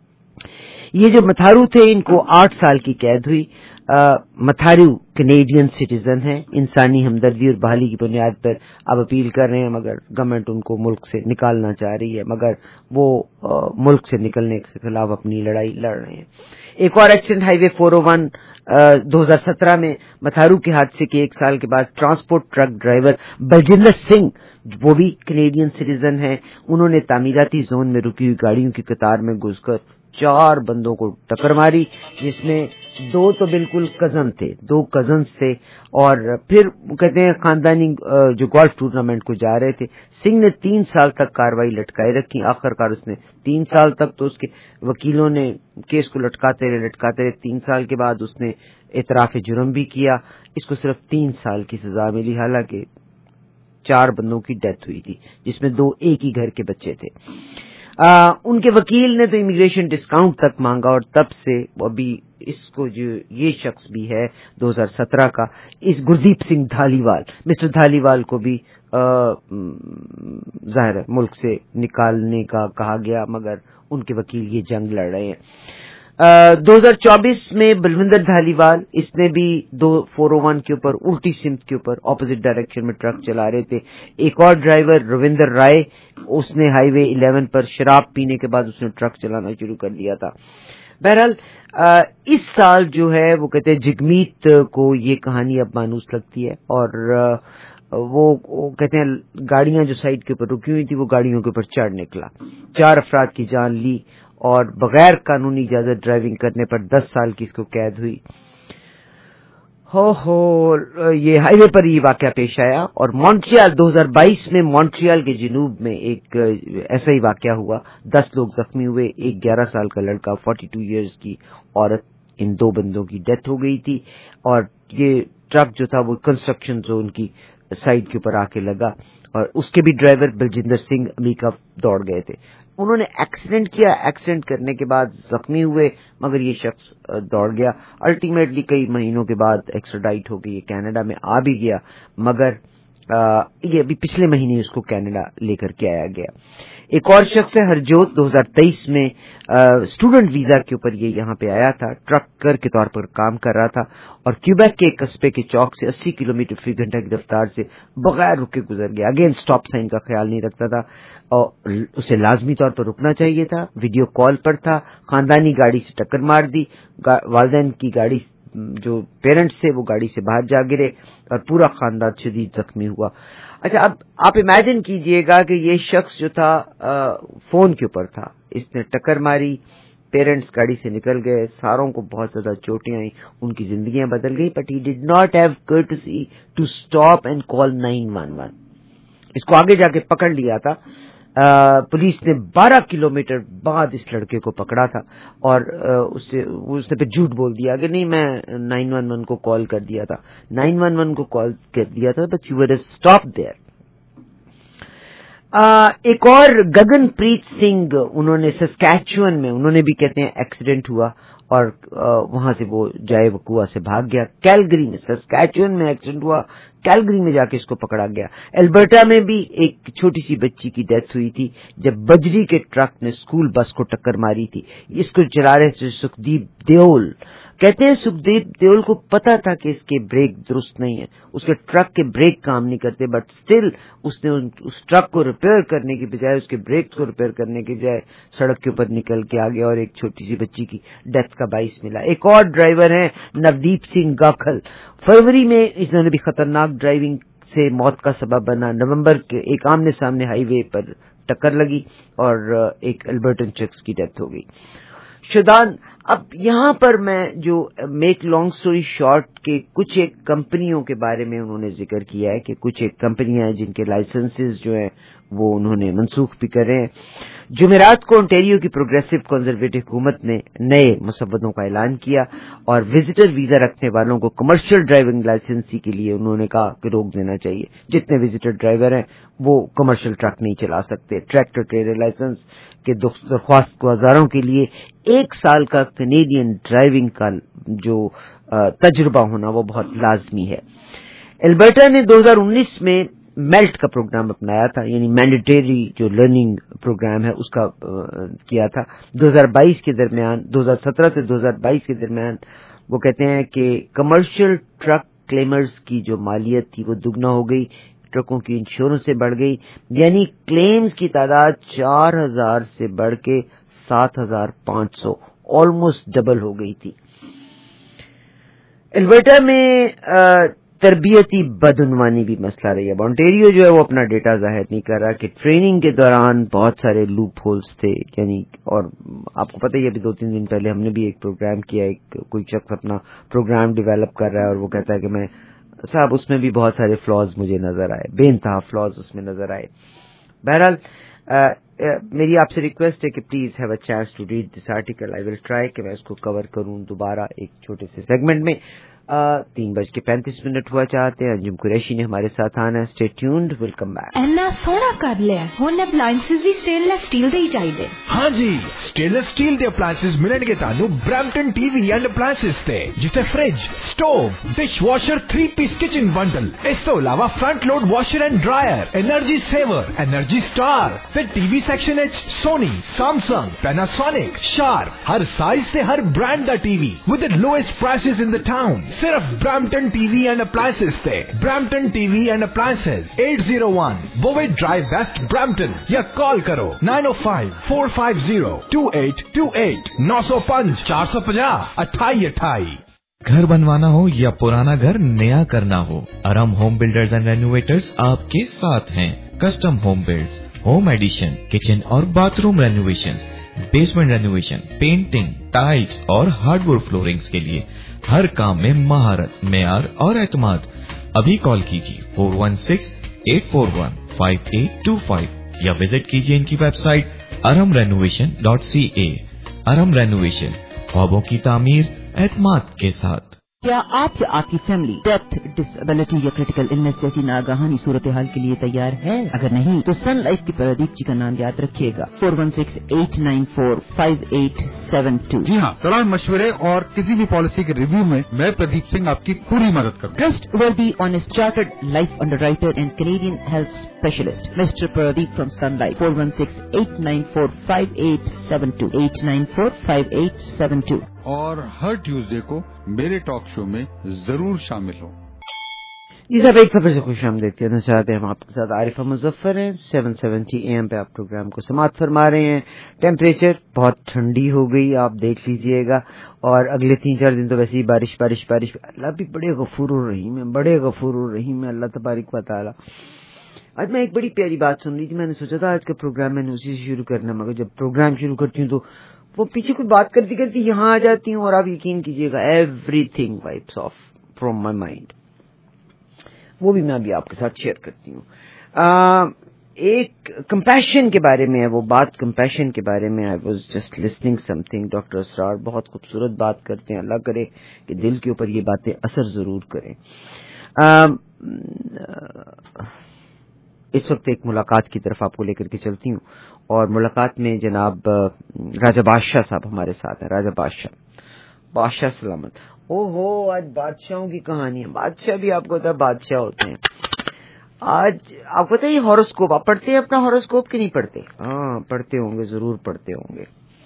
یہ جو متھارو تھے ان کو 8 سال کی قید ہوئی. متھارو کینیڈین سٹیزن ہیں, انسانی ہمدردی اور بحالی کی بنیاد پر اب اپیل کر رہے ہیں, مگر گورنمنٹ ان کو ملک سے نکالنا چاہ رہی ہے, مگر وہ ملک سے نکلنے کے خلاف اپنی لڑائی لڑ رہے ہیں. ایک اور ایکسیڈنٹ ہائی وے 401 2017 میں متھارو کے حادثے کے 1 سال کے بعد transport truck driver Baljinder Singh, وہ بھی کینیڈین سٹیزن ہیں, انہوں نے تعمیراتی زون میں رکی ہوئی گاڑیوں کی قطار میں گھس کر 4 بندوں کو ٹکر ماری، جس میں 2 تو بالکل کزن تھے، 2 کزنز تھے، اور پھر کہتے ہیں خاندانی جو گولف ٹورنامنٹ کو جا رہے تھے۔ سنگھ نے 3 سال تک کارروائی لٹکائے رکھی، آخرکار اس نے 3 سال تک، تو اس کے وکیلوں نے کیس کو لٹکاتے رہے 3 سال کے بعد اس نے اعتراف جرم بھی کیا۔ اس کو صرف 3 سال کی سزا ملی، حالانکہ 4 بندوں کی ڈیتھ ہوئی تھی، جس میں 2 ایک ہی گھر کے بچے تھے۔ ان کے وکیل نے تو امیگریشن ڈسکاؤنٹ تک مانگا، اور تب سے ابھی اس کو جو یہ شخص بھی ہے 2017 کا، اس گردیپ سنگھ دھالیوال، مسٹر دھالیوال کو بھی ظاہر ہے ملک سے نکالنے کا کہا گیا، مگر ان کے وکیل یہ جنگ لڑ رہے ہیں۔ 2024 میں بلوندر دھالیوال، اس نے بھی 401 کے اوپر الٹی سمت کے اوپر اپوزٹ ڈائریکشن میں ٹرک چلا رہے تھے۔ ایک اور ڈرائیور رویندر رائے، اس نے ہائی وے 11 پر شراب پینے کے بعد اس نے ٹرک چلانا شروع کر دیا تھا۔ بہرحال اس سال جو ہے وہ کہتے ہیں جگمیت کو یہ کہانی اب مانوس لگتی ہے، اور وہ کہتے ہیں گاڑیاں جو سائڈ کے اوپر رکی ہوئی تھی وہ گاڑیوں کے اوپر چڑھ نکلا، 4 افراد کی جان لی، اور بغیر قانونی اجازت ڈرائیونگ کرنے پر 10 سال کی اس کو قید ہوئی۔ یہ ہائی وے پر یہ واقعہ پیش آیا، اور مونٹریال 2022 میں مونٹریال کے جنوب میں ایک ایسا ہی واقعہ ہوا، 10 لوگ زخمی ہوئے، ایک 11 سال کا لڑکا، 42 ایئرز کی عورت، ان 2 بندوں کی ڈیتھ ہو گئی تھی، اور یہ ٹرک جو تھا وہ کنسٹرکشن زون کی سائڈ کے اوپر آ کے لگا، اور اس کے بھی ڈرائیور بلجندر سنگھ امیکا دوڑ گئے تھے۔ انہوں نے ایکسیڈنٹ کیا، ایکسیڈنٹ کرنے کے بعد زخمی ہوئے، مگر یہ شخص دوڑ گیا۔ الٹیمیٹلی کئی مہینوں کے بعد ایکسٹراڈائٹ ہو گئی، یہ کینیڈا میں آ بھی گیا، مگر یہ ابھی پچھلے مہینے اس کو کینیڈا لے کر کے آیا گیا۔ ایک اور شخص ہے ہرجوت، 2023 میں اسٹوڈنٹ ویزا کے اوپر یہ یہاں پہ آیا تھا، ٹرکر کے طور پر کام کر رہا تھا، اور کیوبیک کے ایک قصبے کے چوک سے 80 کلومیٹر فی گھنٹہ کی رفتار سے بغیر رکے گزر گیا۔ اگین سٹاپ سائن کا خیال نہیں رکھتا تھا، اور اسے لازمی طور پر رکنا چاہیے تھا، ویڈیو کال پر تھا، خاندانی گاڑی سے ٹکر مار دی، والدین کی گاڑی جو پیرنٹس تھے وہ گاڑی سے باہر جا گرے، اور پورا خاندان شدید زخمی ہوا۔ اچھا، اب آپ امیجن کیجئے گا کہ یہ شخص جو تھا فون کے اوپر تھا، اس نے ٹکر ماری، پیرنٹس گاڑی سے نکل گئے، ساروں کو بہت زیادہ چوٹیں آئیں، ان کی زندگیاں بدل گئی، but he did not have courtesy to stop and call 911۔ اس کو آگے جا کے پکڑ لیا تھا، پولیس نے 12 کلومیٹر بعد اس لڑکے کو پکڑا تھا، اور اس نے پھر جھوٹ بول دیا کہ نہیں میں 911 کو کال کر دیا تھا، 911 کو کال کر دیا تھا، but you would have stop there. ایک اور گگن پریت سنگھ، انہوں نے سسکیچوئن میں، انہوں نے بھی کہتے ہیں ایکسیڈنٹ ہوا، اور وہاں سے وہ جائے وقوع سے بھاگ گیا۔ کیلگری میں، سسکیچوئن میں ایکسیڈنٹ ہوا، کیلگری میں جا کے اس کو پکڑا گیا۔ البرٹا میں بھی ایک چھوٹی سی بچی کی ڈیتھ ہوئی تھی جب بجری کے ٹرک نے اسکول بس کو ٹکر ماری تھی۔ اس کو چلا رہے تھے سکھدیپ دیول، کہتے ہیں سکھدیپ دیول کو پتا تھا کہ اس کے بریک درست نہیں ہے، اس کے ٹرک کے بریک کام نہیں کرتے، بٹ سٹل اس نے اس ٹرک کو ریپیئر کرنے کی بجائے، اس کے بریک کو ریپیئر کرنے کی بجائے سڑک کے اوپر نکل کے آ گیا، اور ایک چھوٹی سی بچی کی ڈیتھ کا باعث ملا۔ ایک اور ڈرائیور ہیں نودیپ سنگھ گاکھل، فروری میں انہوں نے بھی خطرناک ڈرائیونگ سے موت کا سبب بنا۔ نومبر کے ایک آمنے سامنے ہائی وے پر ٹکر لگی، اور ایک البرٹن شخص کی ڈیتھ ہو گئی۔ شدان، اب یہاں پر میں جو میک لانگ سٹوری شارٹ کے کچھ ایک کمپنیوں کے بارے میں انہوں نے ذکر کیا ہے کہ کچھ ایک کمپنیاں ہیں جن کے لائسنسز جو ہیں وہ انہوں نے منسوخ بھی کرے ہیں۔ جمعرات کو انٹیریو کی پروگریسو کنزرویٹو حکومت نے نئے مسودوں کا اعلان کیا، اور وزٹر ویزا رکھنے والوں کو کمرشل ڈرائیونگ لائسنسی کے لیے انہوں نے کہا کہ روک دینا چاہیے۔ جتنے وزٹر ڈرائیور ہیں وہ کمرشل ٹرک نہیں چلا سکتے۔ ٹریکٹر ٹریلر لائسنس کے درخواست گزاروں کے لیے 1 سال کا کینیڈین ڈرائیونگ کا جو تجربہ ہونا وہ بہت لازمی ہے۔ البرٹا نے 2019 میں میلٹ کا پروگرام اپنایا تھا، یعنی مینڈیٹری جو لرننگ پروگرام ہے اس کا کیا تھا۔ 2022 کے درمیان، 2017 سے 2022 کے درمیان وہ کہتے ہیں کہ کمرشل ٹرک کلیمرز کی جو مالیت تھی وہ دگنا ہو گئی، ٹرکوں کی انشورنس سے بڑھ گئی، یعنی کلیمز کی تعداد 4000 سے بڑھ کے 7500، آلموسٹ ڈبل ہو گئی تھی۔ البرٹا میں تربیتی بدعنوانی بھی مسئلہ رہی ہے. اونٹیریو جو ہے وہ اپنا ڈیٹا ظاہر نہیں کر رہا کہ ٹریننگ کے دوران بہت سارے لوپ ہولز تھے, یعنی اور آپ کو پتہ ہی ابھی 2-3 دن پہلے ہم نے بھی ایک پروگرام کیا, کوئی شخص اپنا پروگرام ڈیولپ کر رہا ہے اور وہ کہتا ہے کہ میں صاحب اس میں بھی بہت سارے فلاز مجھے نظر آئے, بے انتہا فلاز اس میں نظر آئے. بہرحال میری آپ سے ریکویسٹ ہے کہ please have a chance to read this article. I will try کہ میں اس کو کور کروں دوبارہ ایک چھوٹے سے سیگمنٹ میں. 3:35 ہوا چاہتے ہیں. انجم قریشی نے ہمارے ساتھ آنا ہے. Stay tuned, we'll come back. اینا سونا کر لیا ہن اپلائنسز بھی سٹینلیس سٹیل دے ہی چاہیے. ہاں جی, سٹینلیس سٹیل دے اپلائنسز ملن گے تانوں Brampton TV and appliances تے, جتے fridge, stove, dishwasher, 3 piece kitchen bundle, اس تو علاوہ front load washer and dryer, energy saver, energy star تے ٹی وی سیکشن وچ سونی, سیمسنگ, پیناسونک, شارپ, ہر سائز تے ہر برانڈ دا TV with the lowest prices in the town. صرف Brampton TV and appliances تے. Brampton TV and appliances 801 بووے ڈرائیو ویسٹ برامپٹن, یا کال کرو 9054502828 905-450-2828. گھر بنوانا ہو یا پرانا گھر نیا کرنا ہو, Iram home builders and renovators آپ کے ساتھ ہیں. Custom home builds, home addition, kitchen اور bathroom renovations, basement renovation, painting, tiles اور ہارڈ ووڈ فلورنگز کے لیے ہر کام میں مہارت, معیار اور اعتماد. ابھی کال کیجیے 416-841-5825 یا وزٹ کیجیے ان کی web site aramrenovation.ca. Iram renovation, خوابوں کی تعمیر اعتماد کے ساتھ. کیا آپ یا آپ کی فیملی ڈیتھ, ڈسیبلٹی یا کریٹیکل النس جیسی ناگہانی صورتحال کے لیے تیار ہے؟ اگر نہیں تو سن لائف کی پردیپ جی کا نام یاد رکھیے گا, 416-894-5872. جی ہاں, صلاح مشورے اور کسی بھی پالیسی کے ریویو میں میں پردیپ سنگھ آپ کی پوری مدد کروں. Trustworthy honest chartered life underwriter and Canadian health specialist mister Pradeep from Sun Life. 416-894-5872 894-5872. اور ہر ٹیوزڈے کو میرے ٹاک شو میں ضرور شامل ہوں. جی صاحب, ایک خبر سے خوش آمدید کہنا چاہتے ہیں. ہم آپ کے ساتھ عارف مظفر ہیں. 7:70 AM پہ آپ پروگرام کو سماعت فرما رہے ہیں. ٹیمپریچر بہت ٹھنڈی ہو گئی, آپ دیکھ لیجئے گا. اور اگلے 3-4 دن تو ویسے ہی بارش. اللہ بھی بڑے غفور الرحیم ہے, بڑے غفور الرحیم ہے اللہ تبارک و تعالی. آج میں ایک بڑی پیاری بات سن رہی تھی. میں نے سوچا تھا آج کا پروگرام میں نے اسی سے شروع کرنا, مگر جب پروگرام شروع کرتی ہوں تو وہ پیچھے کوئی بات کرتی کرتی یہاں آ جاتی ہوں, اور آپ یقین کیجئے گا everything wipes off from my mind. وہ بھی میں ابھی آپ کے ساتھ شیئر کرتی ہوں. ایک کمپیشن کے بارے میں ہے وہ بات, کمپیشن کے بارے میں. I was just listening something. Doctor Israr بہت خوبصورت بات کرتے ہیں. اللہ کرے کہ دل کے اوپر یہ باتیں اثر ضرور کریں. اس وقت ایک ملاقات کی طرف آپ کو لے کر کے چلتی ہوں, اور ملاقات میں جناب راجہ بادشاہ صاحب ہمارے ساتھ ہیں. راجہ بادشاہ سلامت. او ہو, آج بادشاہوں کی کہانی ہے. بادشاہ بھی آپ کو پتا ہے بادشاہ ہوتے ہیں. آج آپ کو پتا ہے یہ ہاروسکوپ, آپ پڑھتے ہیں اپنا ہاروسکوپ کہ نہیں پڑھتے؟ ہاں پڑھتے ہوں گے, ضرور پڑھتے ہوں گے.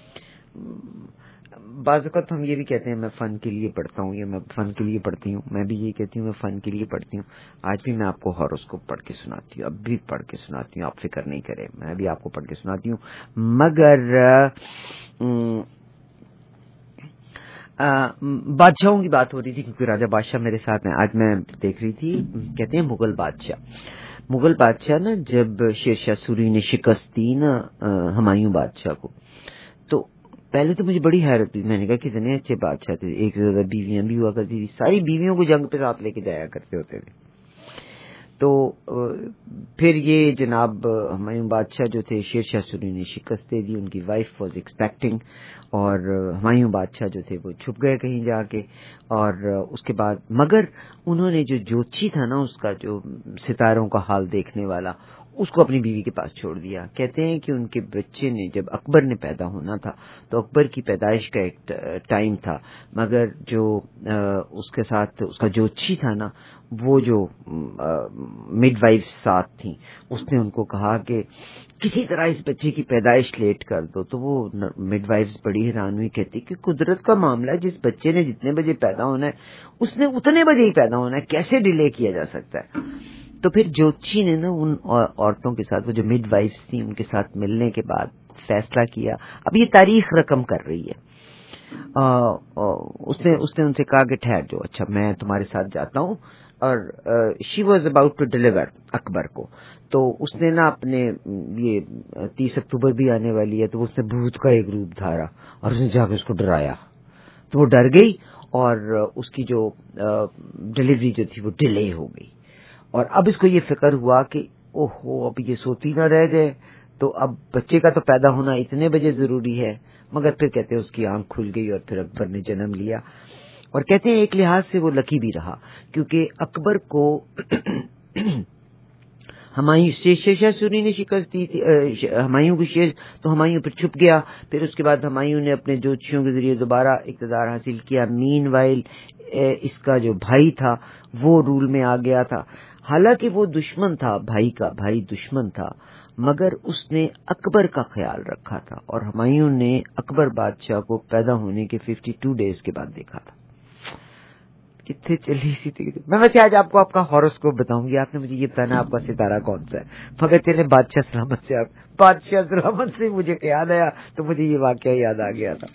بعض اوقات ہم یہ بھی کہتے ہیں میں فن کے لیے پڑھتا ہوں, یا میں فن کے لیے پڑھتی ہوں. میں بھی یہ کہتی ہوں میں فن کے لیے پڑھتی ہوں. آج بھی میں آپ کو ہاروسکوپ پڑھ کے سناتی ہوں, اب بھی پڑھ کے سناتی ہوں. آپ فکر نہیں کریں, میں بھی آپ کو پڑھ کے سناتی ہوں. مگر بادشاہوں کی بات ہو رہی تھی کیونکہ راجہ بادشاہ میرے ساتھ ہیں. آج میں دیکھ رہی تھی, کہتے ہیں مغل بادشاہ نا, جب شیر شاہ سوری نے شکست دی نا ہمایوں بادشاہ کو, تو پہلے تو مجھے بڑی حیرت ہوئی. میں نے کہا کتنے اچھے بادشاہ تھے, ایک سے زیادہ بیویاں بھی ہوا کرتی تھی, ساری بیویوں کو جنگ پہ ساتھ لے کے جایا کرتے ہوتے تھے. تو پھر یہ جناب ہمایوں بادشاہ جو تھے, شیر شاہ سوری نے شکست دے دی, ان کی وائف واز ایکسپیکٹنگ, اور ہمایوں بادشاہ جو تھے وہ چھپ گئے کہیں جا کے. اور اس کے بعد مگر انہوں نے جو جوتشی تھا نا, اس کا جو ستاروں کا حال دیکھنے والا, اس کو اپنی بیوی کے پاس چھوڑ دیا. کہتے ہیں کہ ان کے بچے نے, جب اکبر نے پیدا ہونا تھا تو اکبر کی پیدائش کا ایک ٹائم تھا, مگر جو اس کے ساتھ اس کا جوتشی تھا نا, وہ جو مڈ وائف ساتھ تھیں, اس نے ان کو کہا کہ کسی طرح اس بچے کی پیدائش لیٹ کر دو. تو وہ مڈ وائفز بڑی حیران ہوئی, کہتی کہ قدرت کا معاملہ ہے, جس بچے نے جتنے بجے پیدا ہونا ہے اس نے اتنے بجے ہی پیدا ہونا ہے, کیسے ڈیلے کیا جا سکتا ہے. تو پھر جوتشی نے نا ان عورتوں کے ساتھ, وہ جو مڈ وائفز تھیں, ان کے ساتھ ملنے کے بعد فیصلہ کیا. اب یہ تاریخ رقم کر رہی ہے. اس نے ان سے کہا کہ ٹھہر جو, اچھا میں تمہارے ساتھ جاتا ہوں, اور she was about to deliver Akbar کو. تو اس نے نا اپنے یہ 30 اکتوبر بھی آنے والی ہے تو اس نے بھوت کا ایک روپ دھارا اور اس نے جا کے اس کو ڈرایا تو وہ ڈر گئی اور اس کی جو ڈیلیوری جو تھی وہ ڈیلے ہو گئی. اور اب اس کو یہ فکر ہوا کہ اوہو اب یہ سوتی نہ رہ جائے تو اب بچے کا تو پیدا ہونا اتنے بجے ضروری ہے. مگر پھر کہتے ہیں اس کی آنکھ کھل گئی اور پھر اکبر نے جنم لیا. اور کہتے ہیں ایک لحاظ سے وہ لکی بھی رہا کیونکہ اکبر کو شیرشاہ سوری نے شکست دی تھی ہمایوں کی شیر تو ہمایوں پھر چھپ گیا. پھر اس کے بعد ہمایوں نے اپنے جوتشیوں کے ذریعے دوبارہ اقتدار حاصل کیا. مین وائل اس کا جو بھائی تھا وہ رول میں آ گیا تھا. حالانکہ وہ دشمن تھا بھائی دشمن تھا مگر اس نے اکبر کا خیال رکھا تھا اور ہمایوں نے اکبر بادشاہ کو پیدا ہونے کے 52 ڈیز کے بعد دیکھا تھا. کتنے چلی سی تھی. میں ویسے آج آپ کو آپ کا ہاروسکوپ بتاؤں گی. آپ نے مجھے یہ بتانا آپ کا ستارہ کون سا ہے. مگر چلے بادشاہ سلامت سے مجھے یاد آیا تو مجھے یہ واقعہ یاد آ گیا تھا.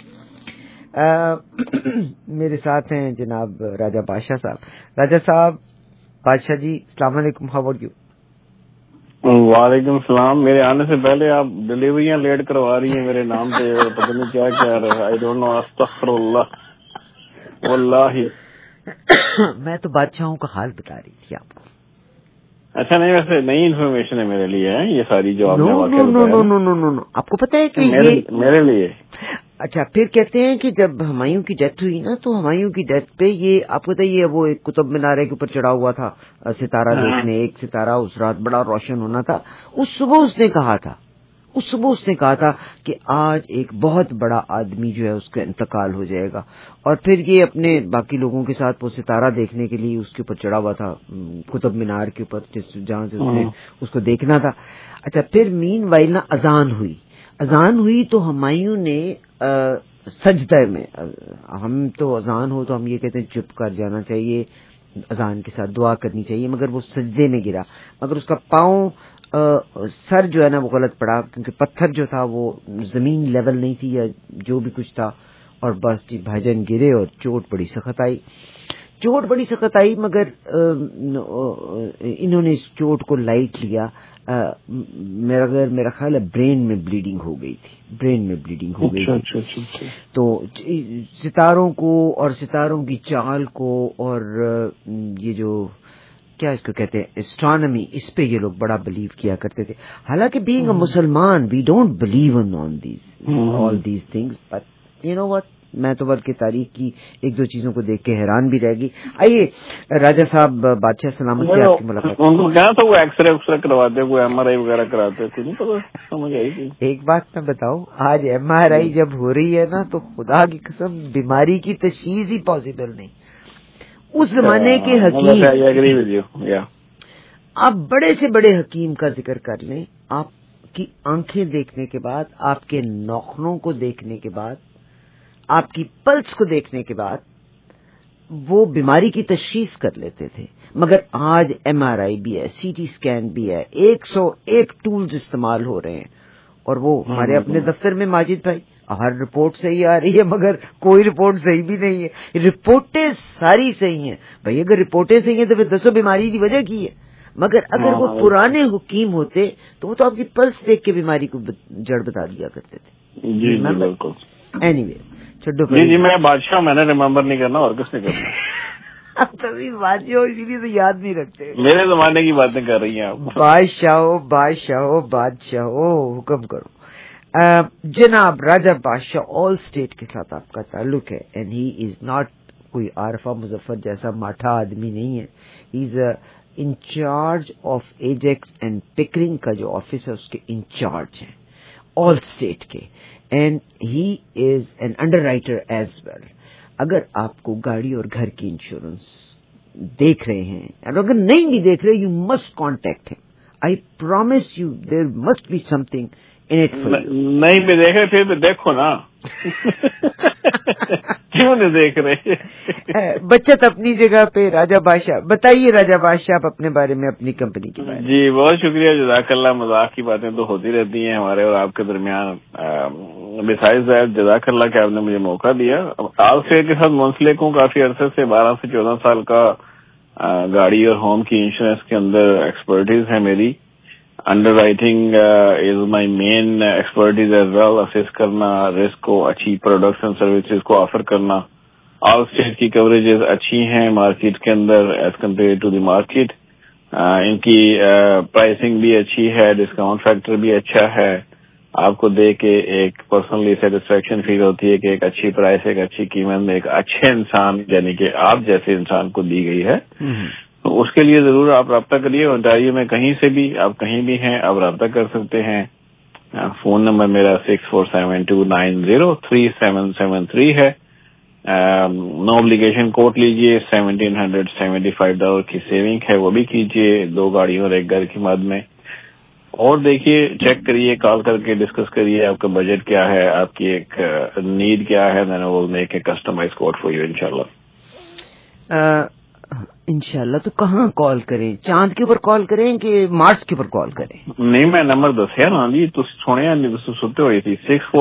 میرے ساتھ ہیں جناب راجہ بادشاہ صاحب. راجہ صاحب بادشاہ جی السلام علیکم. How are you? وعلیکم السلام. میرے آنے سے پہلے آپ ڈلیوریاں لیٹ کروا رہی ہیں میرے نام پہ اور پتہ نہیں کیا کیا رہا ہے. I don't know. استغفر اللہ واللہ. میں تو بادشاہوں کا حال بتا رہی تھی آپ کو. اچھا نہیں ویسے نئی انفارمیشن ہے میرے لیے یہ ساری جو آپ نے واقعہ نو آپ کو پتا ہے کہ میرے لیے. اچھا پھر کہتے ہیں کہ جب ہمایوں کی ڈیتھ ہوئی نا تو ہمایوں کی ڈیتھ پہ یہ آپ کو بتائیے وہ ایک قطب مینار کے اوپر چڑھا ہوا تھا ستارہ دیکھنے. ایک ستارہ اس رات بڑا روشن ہونا تھا. اس صبح اس نے کہا تھا کہ آج ایک بہت بڑا آدمی جو ہے اس کا انتقال ہو جائے گا. اور پھر یہ اپنے باقی لوگوں کے ساتھ وہ ستارہ دیکھنے کے لیے اس کے اوپر چڑھا ہوا تھا قطب مینار کے اوپر جہاں سے اس نے اس کو دیکھنا تھا. اچھا پھر مین وائل نا اذان ہوئی تو ہمایوں نے سجدہ میں ہم تو اذان ہو تو ہم یہ کہتے ہیں چپ کر جانا چاہیے اذان کے ساتھ دعا کرنی چاہیے. مگر وہ سجدے میں گرا مگر اس کا پاؤں سر جو ہے نا وہ غلط پڑا کیونکہ پتھر جو تھا وہ زمین لیول نہیں تھی یا جو بھی کچھ تھا. اور بس جی بھائی جان گرے اور چوٹ بڑی سخت آئی مگر انہوں نے اس چوٹ کو لائٹ لیا. میرا خیال ہے برین میں بلیڈنگ ہو گئی تھی. تو ستاروں کو اور ستاروں کی چال کو اور یہ جو کیا اس کو کہتے ہیں اسٹرانومی اس پہ یہ لوگ بڑا بلیو کیا کرتے تھے. حالانکہ بینگ اے مسلمان we don't believe in all these things but you know what میں تو بلکہ تاریخ کی ایک دو چیزوں کو دیکھ کے حیران بھی رہ گئی. آئیے راجہ صاحب بادشاہ سلامت سے آپ کی ملاقات. ان کو کیا تھا وہ ایکس رے کرواتے کوئی ایم آر آئی وغیرہ کراتے تھے سمجھ آئی تھی. ایک بات میں بتاؤں آج ایم آر آئی جب ہو رہی ہے نا تو خدا کی قسم بیماری کی تشخیص ہی پاسبل نہیں. اس زمانے کے حکیم آپ بڑے سے بڑے حکیم کا ذکر کر لیں. آپ کی آنکھیں دیکھنے کے بعد آپ کے ناخنوں کو دیکھنے کے بعد آپ کی پلس کو دیکھنے کے بعد وہ بیماری کی تشخیص کر لیتے تھے. مگر آج ایم آر آئی بھی ہے سی ٹی اسکین بھی ہے 101 ٹولز استعمال ہو رہے ہیں. اور وہ ہمارے اپنے دفتر میں ماجد بھائی ہر رپورٹ صحیح آ رہی ہے مگر کوئی رپورٹ صحیح بھی نہیں ہے. رپورٹیں ساری صحیح ہیں بھائی. اگر رپورٹیں صحیح ہیں تو پھر 10 بیماری کی وجہ کی ہے. مگر اگر وہ پرانے حکیم ہوتے تو وہ تو آپ کی پلس دیکھ کے بیماری کو جڑ بتا دیا کرتے تھے. جی بالکل. اینی ویز جی میں بادشاہ میں نے ریممبر نہیں کرنا اور کس نے کرنا. اب تبھی بادشاہ اسی لیے تو یاد نہیں رکھتے. میرے زمانے کی باتیں کر رہی ہیں آپ. بادشاہو حکم کرو. جناب راجہ بادشاہ آل اسٹیٹ کے ساتھ آپ کا تعلق ہے اینڈ ہی از ناٹ کوئی عارفہ مظفر جیسا ماٹھا آدمی نہیں ہے. He is in charge of Ajax and Pickering کا جو آفس ہے اس کے انچارج ہیں آل اسٹیٹ کے. And he is an underwriter as well. اگر آپ کو گاڑی اور گھر کی انشورنس دیکھ رہے ہیں اور اگر نہیں بھی دیکھ رہے you must contact him. I promise you there must be something in it for you. نہیں بھی دیکھ رہے پھر بھی دیکھو نا. کیوں نہیں دیکھ رہے. بچت اپنی جگہ پہ. راجہ بادشاہ بتائیے. راجہ بادشاہ آپ اپنے بارے میں اپنی کمپنی کے بارے میں. جی بہت شکریہ. جزاک اللہ. مذاق کی باتیں تو ہوتی رہتی ہیں ہمارے اور آپ کے درمیان. بسائز جزاک اللہ کہ آپ نے مجھے موقع دیا. آل اسٹیٹ کے ساتھ منسلک ہوں کافی عرصے سے. 12 سے 14 سال کا گاڑی اور ہوم کی انشورنس کے اندر ایکسپرٹیز ہے میری. Underwriting is my main expertise as well. Assess کرنا, رسک کو, اچھی پروڈکٹس اینڈ سروسز کو آفر کرنا. آل اسٹیٹ کی کوریجز اچھی ہیں مارکیٹ کے اندر as compare to the market. ان کی پرائسنگ بھی اچھی ہے, ڈسکاؤنٹ فیکٹر بھی اچھا ہے. آپ کو دیکھ کے ایک پرسنلی سیٹسفیکشن فیل ہوتی ہے کہ ایک اچھی پرائس, ایک اچھی قیمت ایک اچھے انسان یعنی کہ آپ جیسے انسان کو دی گئی ہے. تو اس کے لیے ضرور آپ رابطہ کریے. اونٹاریو میں کہیں سے بھی آپ کہیں بھی ہیں آپ رابطہ کر سکتے ہیں. فون نمبر میرا 6472903773 ہے. نو obligation کوٹ لیجیے. $1,775 کی سیونگ ہے وہ بھی کیجیے 2 گاڑیوں اور 1 گھر کی مد میں. اور دیکھیے, چیک کریے, کال کر کے ڈسکس کریے آپ کا بجٹ کیا ہے, آپ کی ایک نیڈ کیا ہے. میں نے وہ make a customize quote for you انشاءاللہ. انشاءاللہ. تو کہاں کال کریں؟ چاند کے اوپر کال کریں کہ مارس کے اوپر کال کریں؟ نہیں میں نمبر دسیا نا جی, تو سنیا نہیں تو سنتے ہوئی تھی.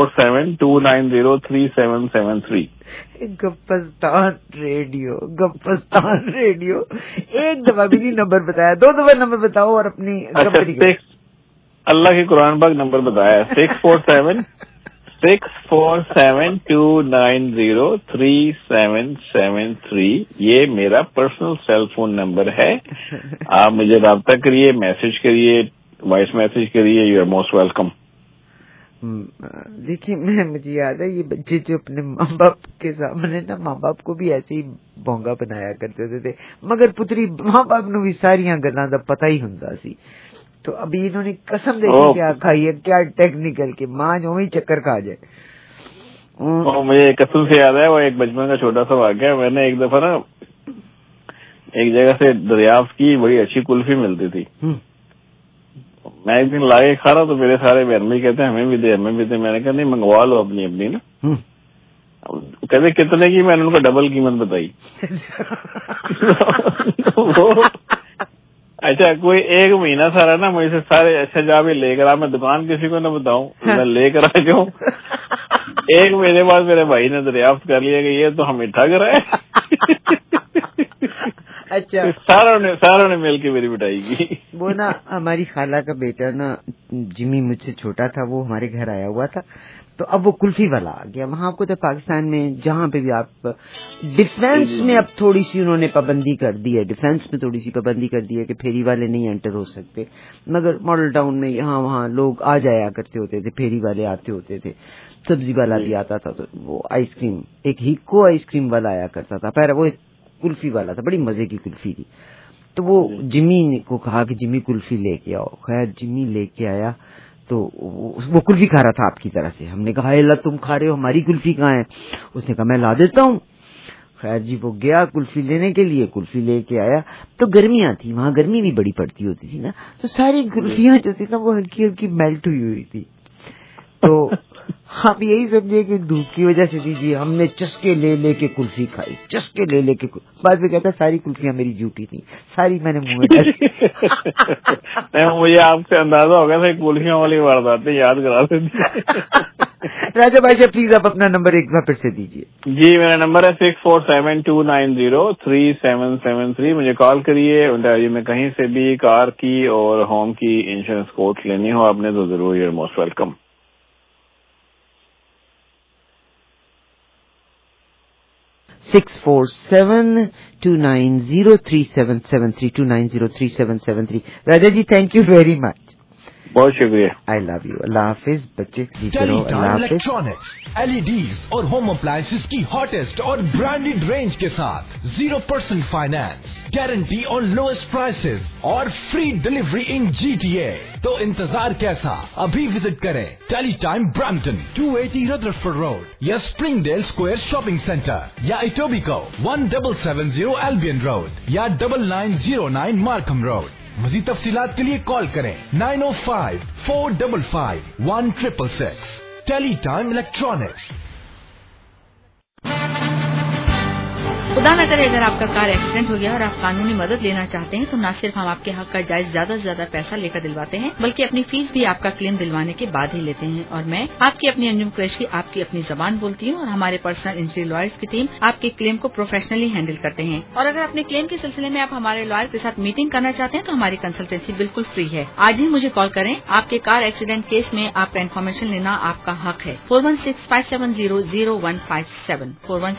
6472903773. گپستان ریڈیو. ایک دفعہ بھی نہیں نمبر بتایا, 2 دفعہ نمبر بتاؤ اور اپنی اللہ کے قرآن پاک نمبر بتایا. 6472903773. یہ میرا پرسنل سیل فون نمبر ہے. آپ مجھے رابطہ کریے, میسج کریے, وائس میسج کریے. You are most welcome. دیکھیے مجھے یاد ہے یہ بچے جو اپنے ماں باپ کے سامنے نا ماں باپ کو بھی ایسے ہی بونگا بنایا کرتے تھے, مگر پتری ماں باپ نو بھی ساریاں گلاں دا پتہ ہی ہوندا سی. تو ابھی انہوں نے قسم دیکھی کیا کھائی ہے, کیا ٹیکنیکل کی ماں جو ہی چکر کھا جائے. مجھے قسم سے یاد ہے وہ ایک بچپن کا چھوٹا سا واقعہ. میں نے ایک دفعہ نا ایک جگہ سے دریافت کی, بڑی اچھی کلفی ملتی تھی. میں ایک دن لا کے کھا رہا تو میرے سارے بہن بھائی کہتے ہیں ہمیں بھی دے. میں نے کہا نہیں منگوا لو اپنی نا. کہتے کتنے کی؟ میں نے ان کو ڈبل قیمت بتائی. اچھا کوئی 1 مہینہ سارا نا مجھے سے سارے اچھا جا بھی لے کر آ. میں دکان کسی کو نہ بتاؤں, میں لے کر آ جاؤں. 1 مہینے بعد میرے بھائی نے دریافت کر لیا کہ یہ تو ہم میٹھا کرائے. اچھا ساروں نے مل کے میری مٹائی کی. وہ نا ہماری خالہ کا بیٹا نا جمی مجھ سے چھوٹا تھا, وہ ہمارے گھر آیا ہوا تھا. تو اب وہ کلفی والا آ گیا. وہاں آپ کو تو پاکستان میں جہاں پہ بھی آپ ڈیفینس میں اب تھوڑی سی انہوں نے پابندی کر دی ہے, ڈیفینس میں تھوڑی سی پابندی کر دی ہے کہ پھیری والے نہیں انٹر ہو سکتے. مگر ماڈل ٹاؤن میں یہاں وہاں لوگ آ جایا کرتے ہوتے تھے, پھیری والے آتے ہوتے تھے, سبزی والا بھی آتا تھا. تو وہ آئس کریم, ایک ہیکو آئس کریم والا آیا کرتا تھا. پہلے وہ ایک کلفی والا تھا, بڑی مزے کی کلفی تھی. تو وہ جمی کو کہا کہ جمی کلفی لے کے آؤ. خیر جمی لے کے آیا تو وہ کلفی کھا رہا تھا آپ کی طرح سے. ہم نے کہا اللہ تم کھا رہے ہو, ہماری کلفی کہاں ہے؟ اس نے کہا میں لا دیتا ہوں. خیر جی وہ گیا کلفی لینے کے لیے, کلفی لے کے آیا. تو گرمیاں تھی, وہاں گرمی بھی بڑی پڑتی ہوتی تھی نا, تو ساری کلفیاں جو تھی نا وہ ہلکی ہلکی میلٹ ہوئی تھی. تو آپ یہی سمجھے کہ دھوپ کی وجہ سے دیجیے ہم نے چسکے لے لے کے کلفی کھائی, چسکے لے لے کے. بعد میں کہتا ساری کلفیاں میری جھوٹی تھی, ساری میں نے منہ میں ڈالی. مجھے آپ سے اندازہ ہو گیا تھا کلفیاں والی وارداتیں یاد کرا دیتی. راجا بادشاہ پلیز آپ اپنا نمبر ایک بار پھر سے دیجیے. جی میرا نمبر ہے 6472903773. مجھے کال کریے. اونٹاریو میں کہیں سے بھی کار کی اور ہوم کی انشورنس کوٹ لینی ہو آپ نے تو ضرور you are most welcome. 6472903773 Raja ji thank you very much. بہت شکریہ. I love you. اللہ حافظ بچے. اللہ الیکٹرانکس LEDs اور ہوم اپلائنسز کی ہاٹسٹ اور برانڈیڈ رینج کے ساتھ 0% فائنانس, گارنٹی اور لوئسٹ پرائسز اور فری ڈلیوری ان GTA. تو انتظار کیسا, ابھی وزٹ کریں Teletime Brampton 280 Rutherford road یا Springdale square shopping centre یا ایٹوبیکو 1770 ایلبین روڈ یا 9909 مارکھم روڈ. مزید تفصیلات کے لیے کال کریں 905-455-1666. Teletime electronics. खुदा न करे अगर आपका कार एक्सीडेंट हो गया और आप कानूनी मदद लेना चाहते हैं तो न सिर्फ हम आपके हक का जायज ज्यादा से ज्यादा पैसा लेकर दिलवाते हैं बल्कि अपनी फीस भी आपका क्लेम दिलवाने के बाद ही लेते हैं। और मैं आपकी अपनी अंजुम कुरैशी आपकी अपनी जबान बोलती हूँ और हमारे पर्सनल इंजरी लॉयर्स की टीम आपके क्लेम को प्रोफेशनली हैंडल करते हैं। और अगर अपने क्लेम के सिलसिले में आप हमारे लॉयर के साथ मीटिंग करना चाहते हैं तो हमारी कंसल्टेंसी बिल्कुल फ्री है। आज ही मुझे कॉल करें। आपके कार एक्सीडेंट केस में आपका इन्फॉर्मेशन लेना आपका हक है। 416-570-0157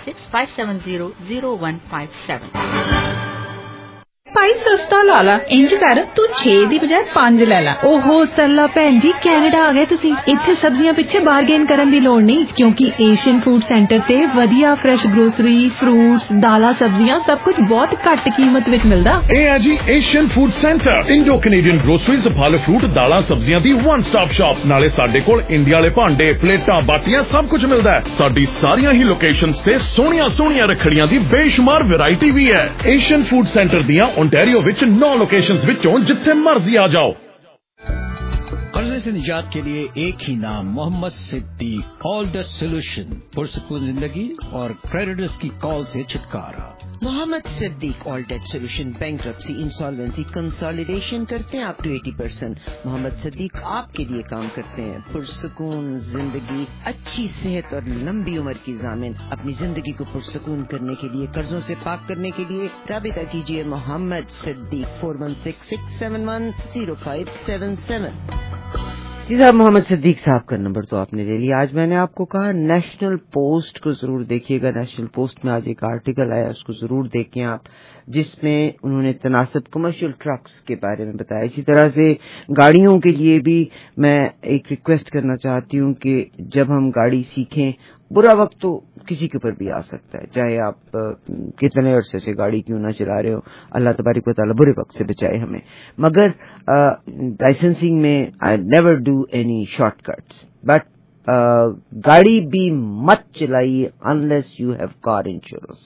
416-570-0157। ਭਾਈ ਸਸਤਾ ਲਾ ਲਾ ਇੰਜ ਕਰ ਤੂੰ 6 ਦੀ ਬਜਾਏ 5 ਲੈ ਲਾ। ਓਹੋ ਸਰਲਾ ਭੈਣ ਜੀ ਕੈਨੇਡਾ ਆ ਗਏ ਤੁਸੀਂ। ਇੱਥੇ ਸਬਜ਼ੀਆਂ ਪਿੱਛੇ ਬਾਰਗੇਨ ਕਰਨ ਦੀ ਲੋੜ ਨਹੀਂ ਕਿਉਂਕਿ ਏਸ਼ੀਅਨ ਫੂਡ ਸੈਂਟਰ ਤੇ ਵਧੀਆ ਫਰੈਸ਼ ਗਰੋਸਰੀ ਫਰੂਟਸ ਦਾਲਾਂ ਸਬਜ਼ੀਆਂ ਸਭ ਕੁਝ ਬਹੁਤ ਘੱਟ ਕੀਮਤ ਵਿੱਚ ਮਿਲਦਾ। ਇਹ ਹੈ ਜੀ Asian food centre Indo Canadian groceries ਫਲ ਫਰੂਟ ਦਾਲਾਂ ਸਬਜ਼ੀਆਂ ਦੀ ਵਨ ਸਟਾਪ ਸ਼ਾਪ। ਨਾਲੇ ਸਾਡੇ ਕੋਲ ਇੰਡੀਆ ਵਾਲੇ ਭਾਂਡੇ ਪਲੇਟਾਂ ਬਾਟੀਆਂ ਸਭ ਕੁਝ ਮਿਲਦਾ ਹੈ। ਸਾਡੀ ਸਾਰੀਆਂ ਹੀ ਲੋਕੇਸ਼ਨਸ ਤੇ ਸੋਹਣੀਆਂ ਰੱਖੜੀਆਂ ਦੀ ਬੇਸ਼ੁਮਾਰ ਵੈਰਾਈਟੀ ਵੀ ਹੈ। ਏਸ਼ੀਅਨ ਫੂਡ ਸੈਂਟਰ ਦੀਆਂ ओंटारियो विच 9 लोकेशंस विचों जिथे मर्जी आ जाओ। कर्जे से निजात के लिए एक ही नाम Mohammed Siddique. All the solution पुरसकून जिंदगी और क्रेडिटर्स की कॉल से छुटकारा। Mohammed Siddique all debt solution bankruptcy insolvency consolidation करते हैं अप टू 80%। मोहम्मद सिद्दीक आपके लिए काम करते हैं पुरसकून जिंदगी अच्छी सेहत और लंबी उम्र की जामिन। अपनी जिंदगी को पुरसकून करने के लिए कर्जों से पाक करने के लिए राबिता कीजिए मोहम्मद सिद्दीक 4166710577। जी साहब मोहम्मद सिद्दीक साहब का नंबर तो आपने ले लिया। आज मैंने आपको कहा नेशनल पोस्ट को जरूर देखिएगा। नेशनल पोस्ट में आज एक आर्टिकल आया उसको जरूर देखें आप जिसमें उन्होंने तनासब कमर्शियल ट्रक्स के बारे में बताया। इसी तरह से गाड़ियों के लिए भी मैं एक रिक्वेस्ट करना चाहती हूँ कि जब हम गाड़ी सीखें बुरा वक्त तो किसी के ऊपर भी आ सकता है चाहे आप कितने अरसे से गाड़ी क्यों ना चला रहे हो। अल्लाह तबारक व तआला बुरे वक्त से बचाए हमें। मगर लाइसेंसिंग में I never do any shortcuts but गाड़ी भी मत चलाइए unless you have car insurance.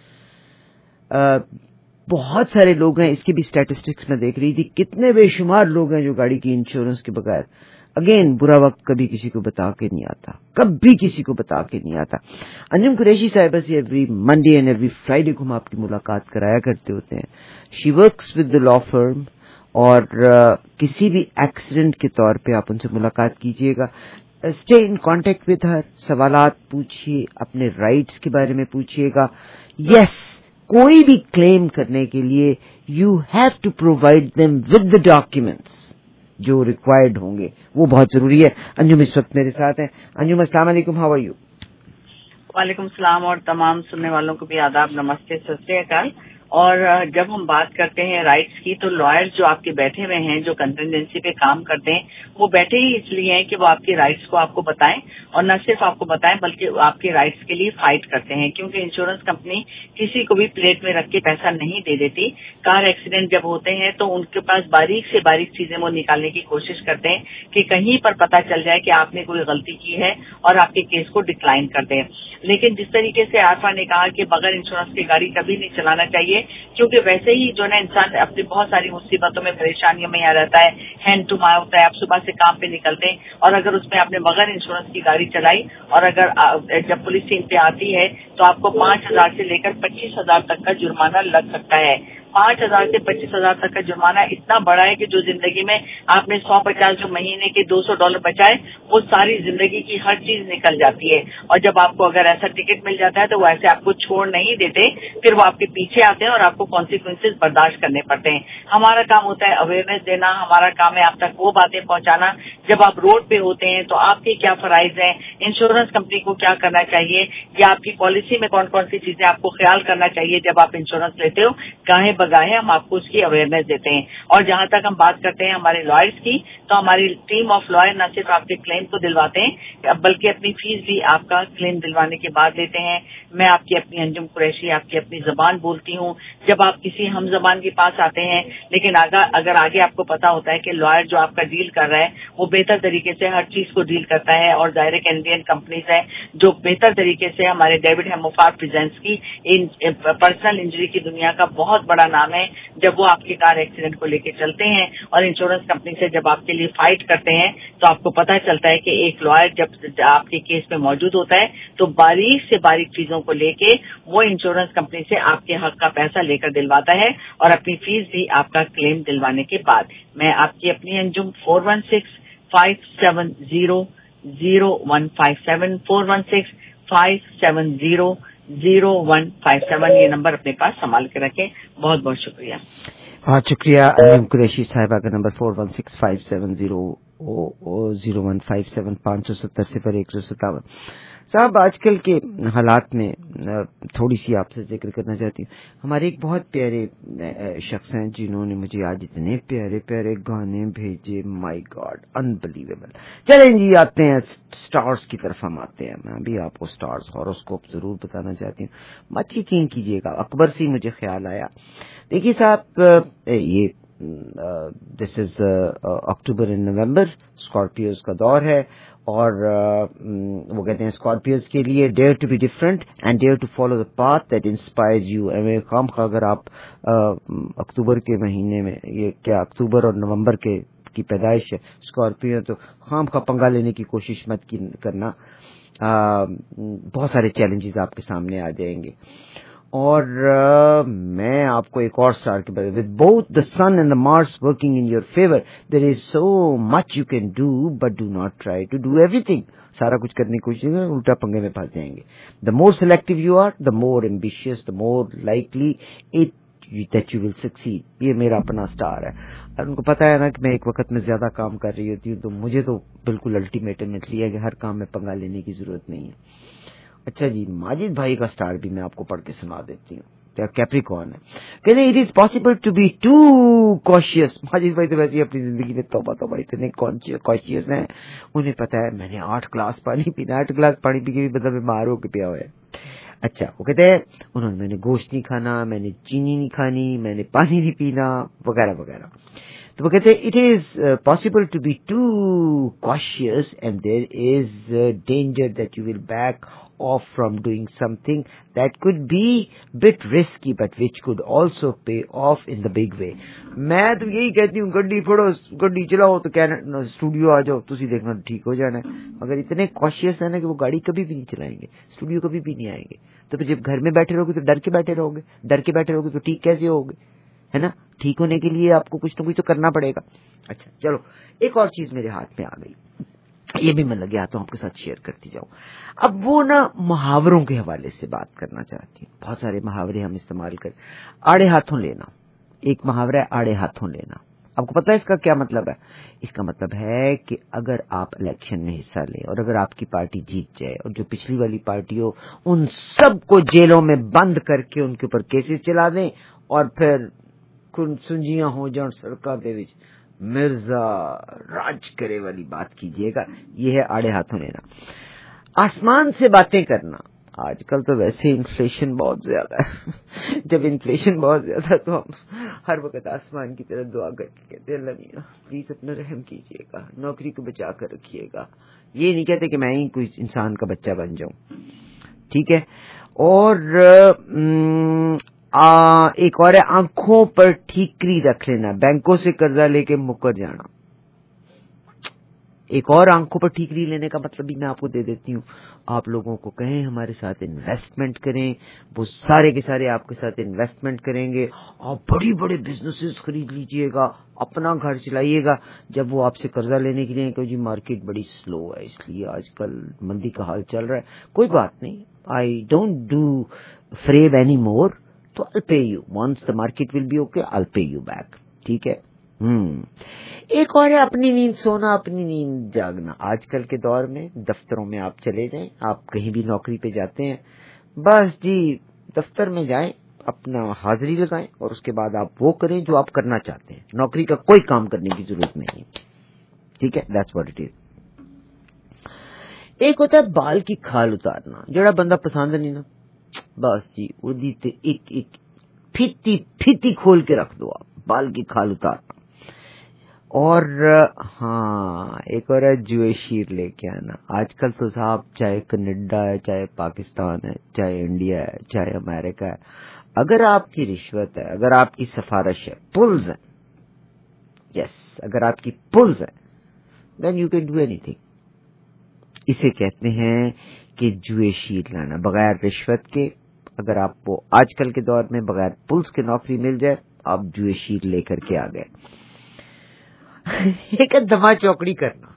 बहुत सारे लोग हैं इसके भी स्टैटिस्टिक्स में देख रही थी कितने बेशुमार लोग हैं जो गाड़ी की इंश्योरेंस के बगैर। अगेन बुरा वक्त कभी किसी को बता के नहीं आता कभी किसी को बता के नहीं आता। अंजुम कुरैशी साहिबा से every Monday and every Friday को हम आपकी मुलाकात कराया करते होते हैं। She works with the law firm और किसी भी एक्सीडेंट के तौर पे आप उनसे मुलाकात कीजिएगा। Stay in contact with her सवालात पूछिए अपने राइट्स के बारे में पूछिएगा। यस कोई भी क्लेम करने के लिए you have to provide them with the documents जो रिक्वायर्ड होंगे वो बहुत जरूरी है। अंजुम इस वक्त मेरे साथ हैं। अंजुम अस्सलाम वालेकुम हाउ आर यू। वालेकुम सलाम और तमाम सुनने वालों को भी आदाब नमस्ते सत श्री अकाल। और जब हम बात करते हैं राइट्स की तो लॉयर्स जो आपके बैठे हुए हैं जो कंटिजेंसी पे काम करते हैं वो बैठे ही इसलिए हैं कि वो आपके राइट्स को आपको बताएं और न सिर्फ आपको बताएं बल्कि आपके राइट्स के लिए फाइट करते हैं क्योंकि इंश्योरेंस कंपनी किसी को भी प्लेट में रख के पैसा नहीं दे देती। कार एक्सीडेंट जब होते हैं तो उनके पास बारीक से बारीक चीजें वो निकालने की कोशिश करते हैं कि कहीं पर पता चल जाए कि आपने कोई गलती की है और आपके केस को डिक्लाइन कर दें। लेकिन जिस तरीके से आरफा ने कहा कि बगैर इंश्योरेंस की गाड़ी कभी नहीं चलाना चाहिए क्योंकि वैसे ही जो ना इंसान अपनी बहुत सारी मुसीबतों में परेशानियों में आ रहता है हैंड टू माउथ होता है। आप सुबह से काम पे निकलते हैं और अगर उसमें आपने बगैर इंश्योरेंस की गाड़ी चलाई और अगर जब पुलिस टीम पे आती है तो आपको 5,000 से लेकर 25,000 तक का जुर्माना लग सकता है। 5,000 से 25,000 तक का जुर्माना इतना बड़ा है कि जो जिंदगी में आपने 150 जो महीने के $200 बचाए वो सारी जिंदगी की हर चीज निकल जाती है। और जब आपको अगर ऐसा टिकट मिल जाता है तो वो ऐसे आपको छोड़ नहीं देते फिर वो आपके पीछे आते हैं और आपको कॉन्सिक्वेंसेज बर्दाश्त करने पड़ते हैं। हमारा काम होता है अवेयरनेस देना। हमारा काम है आप तक वो बातें पहुंचाना जब आप रोड पे होते हैं तो आपके क्या फराइज हैं, इंश्योरेंस कंपनी को क्या करना चाहिए या आपकी पॉलिसी में कौन कौन सी चीजें आपको ख्याल करना चाहिए जब आप इंश्योरेंस लेते हो। गाहे बगाहे हम आपको उसकी अवेयरनेस देते हैं। और जहां तक हम बात करते हैं हमारे लॉयर्स की तो हमारी टीम ऑफ लॉयर न सिर्फ आपके क्लेम को दिलवाते हैं बल्कि अपनी फीस भी आपका क्लेम दिलवाने के बाद लेते हैं। मैं आपकी अपनी अंजुम कुरैशी आपकी अपनी जबान बोलती हूँ। जब आप किसी हम जबान के पास आते हैं लेकिन अगर आगे आपको पता होता है कि लॉयर जो आपका डील कर रहा है वो बेहतर तरीके से हर चीज को डील करता है, और ज़ाहिर कैनेडियन कंपनीज हैं जो बेहतर तरीके से, हमारे डेविड हेमोफार प्रेजेंट्स की इन पर्सनल इंजरी की दुनिया का बहुत बड़ा नाम है। जब वो आपके कार एक्सीडेंट को लेके चलते हैं और इंश्योरेंस कंपनी से जब आपके लिए फाइट करते हैं, तो आपको पता चलता है कि एक लॉयर जब आपके केस में मौजूद होता है तो बारीक से बारीक चीजों को लेके वो इंश्योरेंस कंपनी से आपके हक का पैसा लेकर दिलवाता है, और अपनी फीस भी आपका क्लेम दिलवाने के बाद। मैं आपकी अपनी अंजुम 416-570-0157 416-570-0157 ये नंबर अपने पास संभाल के रखें। बहुत बहुत शुक्रिया। हाँ, शुक्रिया अंजुम कुरैशी साहिबा का नंबर 416-570-0157 570-157। साहब, आजकल के हालात में थोड़ी सी आपसे जिक्र करना चाहती हूँ। हमारे एक बहुत प्यारे शख्स हैं जिन्होंने मुझे आज इतने प्यारे प्यारे गाने भेजे, माय गॉड, अनबिलीवेबल। चलें जी, आते हैं स्टार्स की तरफ। हम आते हैं, मैं भी आपको स्टार्स हॉरोस्कोप जरूर बताना चाहती हूँ, मत यकीन कीजिएगा, अकबर से मुझे ख्याल आया। देखिए साहब, ये this is October and November, Scorpios का दौर है, और वो कहते हैं स्कॉर्पियोज के लिए dare to be different and dare to follow the path that inspires you. अगर आप अक्टूबर के महीने में, ये क्या अक्टूबर और नवंबर की पैदाइश है स्कॉर्पियो, तो खाम खा पंगा लेने की कोशिश मत करना। बहुत सारे चैलेंजेस आपके सामने आ जाएंगे। और मैं आपको एक और स्टार के बारे में, with both the sun and the Mars working in your favour there is so much you can do, but do not try to do everything. सारा कुछ करने की कोशिश करें, उल्टा पंगे में फंस जाएंगे। The more selective you are, the more ambitious, the more likely it that you will succeed। ये मेरा अपना स्टार है, और उनको पता है ना कि मैं एक वक्त में ज्यादा काम कर रही होती हूँ, तो मुझे तो बिल्कुल अल्टीमेटली है कि हर काम में पंगा लेने की जरूरत नहीं है। अच्छा जी, माजिद भाई का स्टार भी मैं आपको पढ़ के सुना देती हूँ। कैप्रिकॉर्न है, कहते it is possible to be too cautious. Majid भाई तो वैसे ही अपनी जिंदगी में तौबा इतने कॉशियस हैं, उन्हें पता है मैंने 8 गिलास पानी पीना, 8 गिलास पानी पी के भी मतलब बीमार होकर पिया हुआ है। अच्छा, वो कहते हैं मैंने गोश्त नहीं खाना, मैंने चीनी नहीं खानी, मैंने पानी नहीं पीना, वगैरह वगैरह। तो वो कहते हैं it is possible to be too cautious and there is danger that you will back off from doing something that could be bit risky but which could also pay off in the big way। मैं तो यही कहती हूँ, गड्डी फोड़ो, गड्डी चलाओ तो स्टूडियो आ जाओ, तुसी देखना ठीक हो जाना है। अगर इतने कॉशियस है ना कि वो गाड़ी कभी भी नहीं चलाएंगे, स्टूडियो कभी भी नहीं आएंगे, तो फिर जब घर में बैठे रहोगे तो डर के बैठे रहोगे, डर के बैठे रहोगे तो ठीक कैसे होगे, है ना। ठीक होने के लिए आपको कुछ न कुछ तो करना पड़ेगा। अच्छा चलो, एक और चीज मेरे हाथ में आ गई, ये भी मैं लगे हाथों आपके साथ शेयर करती जाऊं। अब वो ना मुहावरों के हवाले से बात करना चाहती हूँ। बहुत सारे मुहावरे हम इस्तेमाल कर, आड़े हाथों लेना, एक मुहावरा है आड़े हाथों लेना। आपको पता है इसका क्या मतलब है? इसका मतलब है कि अगर आप इलेक्शन में हिस्सा लें और अगर आपकी पार्टी जीत जाए और जो पिछली वाली पार्टी हो उन सबको जेलों में बंद करके उनके ऊपर केसेस चला दें और फिर सुंजियां हो जाए सड़कों के विच मिर्जा राज करे वाली बात कीजिएगा। ये है आड़े हाथों लेना। आसमान से बातें करना, आजकल तो वैसे इन्फ्लेशन बहुत ज्यादा है जब इन्फ्लेशन बहुत ज्यादा तो हम हर वक्त आसमान की तरफ दुआ करके कहते हैं अल्लाह मियां प्लीज अपना रहम कीजिएगा, नौकरी को बचा कर रखिएगा। ये नहीं कहते कि मैं ही कोई इंसान का बच्चा बन जाऊं, ठीक है। और एक और है आंखों पर ठीकरी रख लेना, बैंकों से कर्जा लेके मुकर जाना। एक और आंखों पर ठीकरी लेने का मतलब भी मैं आपको दे देती हूँ। आप लोगों को कहें हमारे साथ इन्वेस्टमेंट करें, वो सारे के सारे आपके साथ इन्वेस्टमेंट करेंगे। आप बड़ी बड़े बिजनेसेस खरीद लीजिएगा, अपना घर चलाइएगा। जब वो आपसे कर्जा लेने के लिए क्योंकि जी मार्केट बड़ी स्लो है इसलिए आजकल मंदी का हाल चल रहा है, कोई बात नहीं, I don't do free any more, तो I'll pay you once the market will be okay, I'll pay you back, ठीक है। एक और है अपनी नींद सोना, अपनी नींद जागना। आजकल के दौर में दफ्तरों में आप चले जाएं, आप कहीं भी नौकरी पे जाते हैं, बस जी दफ्तर में जाएं, अपना हाजिरी लगाएं और उसके बाद आप वो करें जो आप करना चाहते हैं। नौकरी का कोई काम करने की जरूरत नहीं है, ठीक है। That's what it is। एक होता है बाल की खाल उतारना, जड़ा बंदा पसंद नहीं ना, बस जी उदी ते एक फीती खोल के रख दो आप, बाल की खाल उतारना। اور ہاں ایک اور ہے جوئے شیر لے کے آنا. آج کل تو صاحب چاہے کینیڈا ہے، چاہے پاکستان ہے، چاہے انڈیا ہے، چاہے امریکہ ہے، اگر آپ کی رشوت ہے، اگر آپ کی سفارش ہے، پلز ہے، یس اگر آپ کی پلز ہے، دین یو کین ڈو اینی تھنگ. اسے کہتے ہیں کہ جوئے شیر لانا بغیر رشوت کے. اگر آپ کو آج کل کے دور میں بغیر پلس کے نوکری مل جائے، آپ جوئے شیر لے کر کے آ گئے. ایک دما چوکڑی کرنا،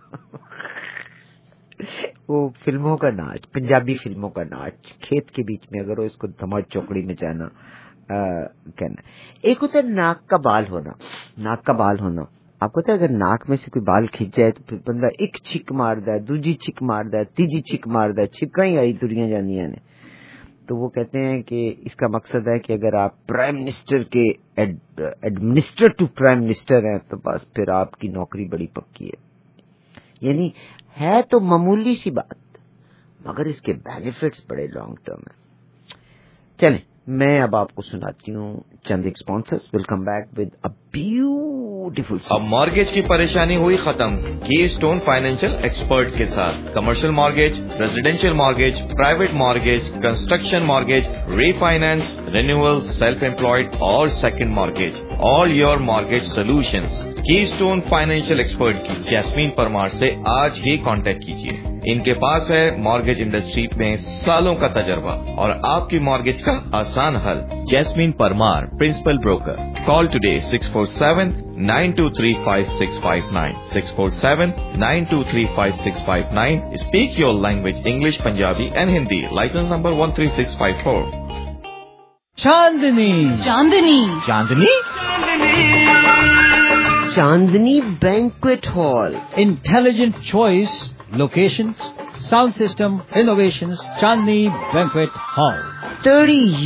وہ فلموں کا ناچ، پنجابی فلموں کا ناچ، کھیت کے بیچ میں اگر اس کو دما چوکڑی میں جانا کہنا. ایک ہوتا ہے ناک کا بال ہونا. ناک کا بال ہونا آپ کو پتا ہے اگر ناک میں سے کوئی بال کھینچ جائے تو پھر بندہ ایک چھک ماردا ہے، دوجی چھک ماردا ہے، تیجی چھک ماردا ہے، چھکاں ہی آئی دنیا جانیاں نے. تو وہ کہتے ہیں کہ اس کا مقصد ہے کہ اگر آپ پرائم منسٹر کے ایڈمنسٹر ٹو پرائم منسٹر ہیں تو بس پھر آپ کی نوکری بڑی پکی ہے. یعنی ہے تو معمولی سی بات مگر اس کے بینیفٹس بڑے لانگ ٹرم ہیں. چلیں میں اب آپ کو سناتی ہوں چند sponsors. Will come back with a beautiful. اب مارگیج کی پریشانی ہوئی ختم کی اسٹون فائنینشیل ایکسپرٹ کے ساتھ. Commercial mortgage, residential mortgage, private mortgage, construction mortgage, refinance, renewal, self employed اور second mortgage. All your mortgage solutions. Keystone financial expert کی جیسمین پرمار سے آج ہی کانٹیکٹ کیجیے. ان کے پاس ہے مارگیج انڈسٹری میں سالوں کا تجربہ اور آپ کی مارگیج کا آسان حل. Jasmine Parmar, principal broker. Call today 647-923-5659. 647-923-5659. Speak your language English, Punjabi and Hindi. License number 13654. Chandni Chandni Chandni Chandni banquet hall. Intelligent choice, locations, sound system, innovations. Chandni banquet hall. 30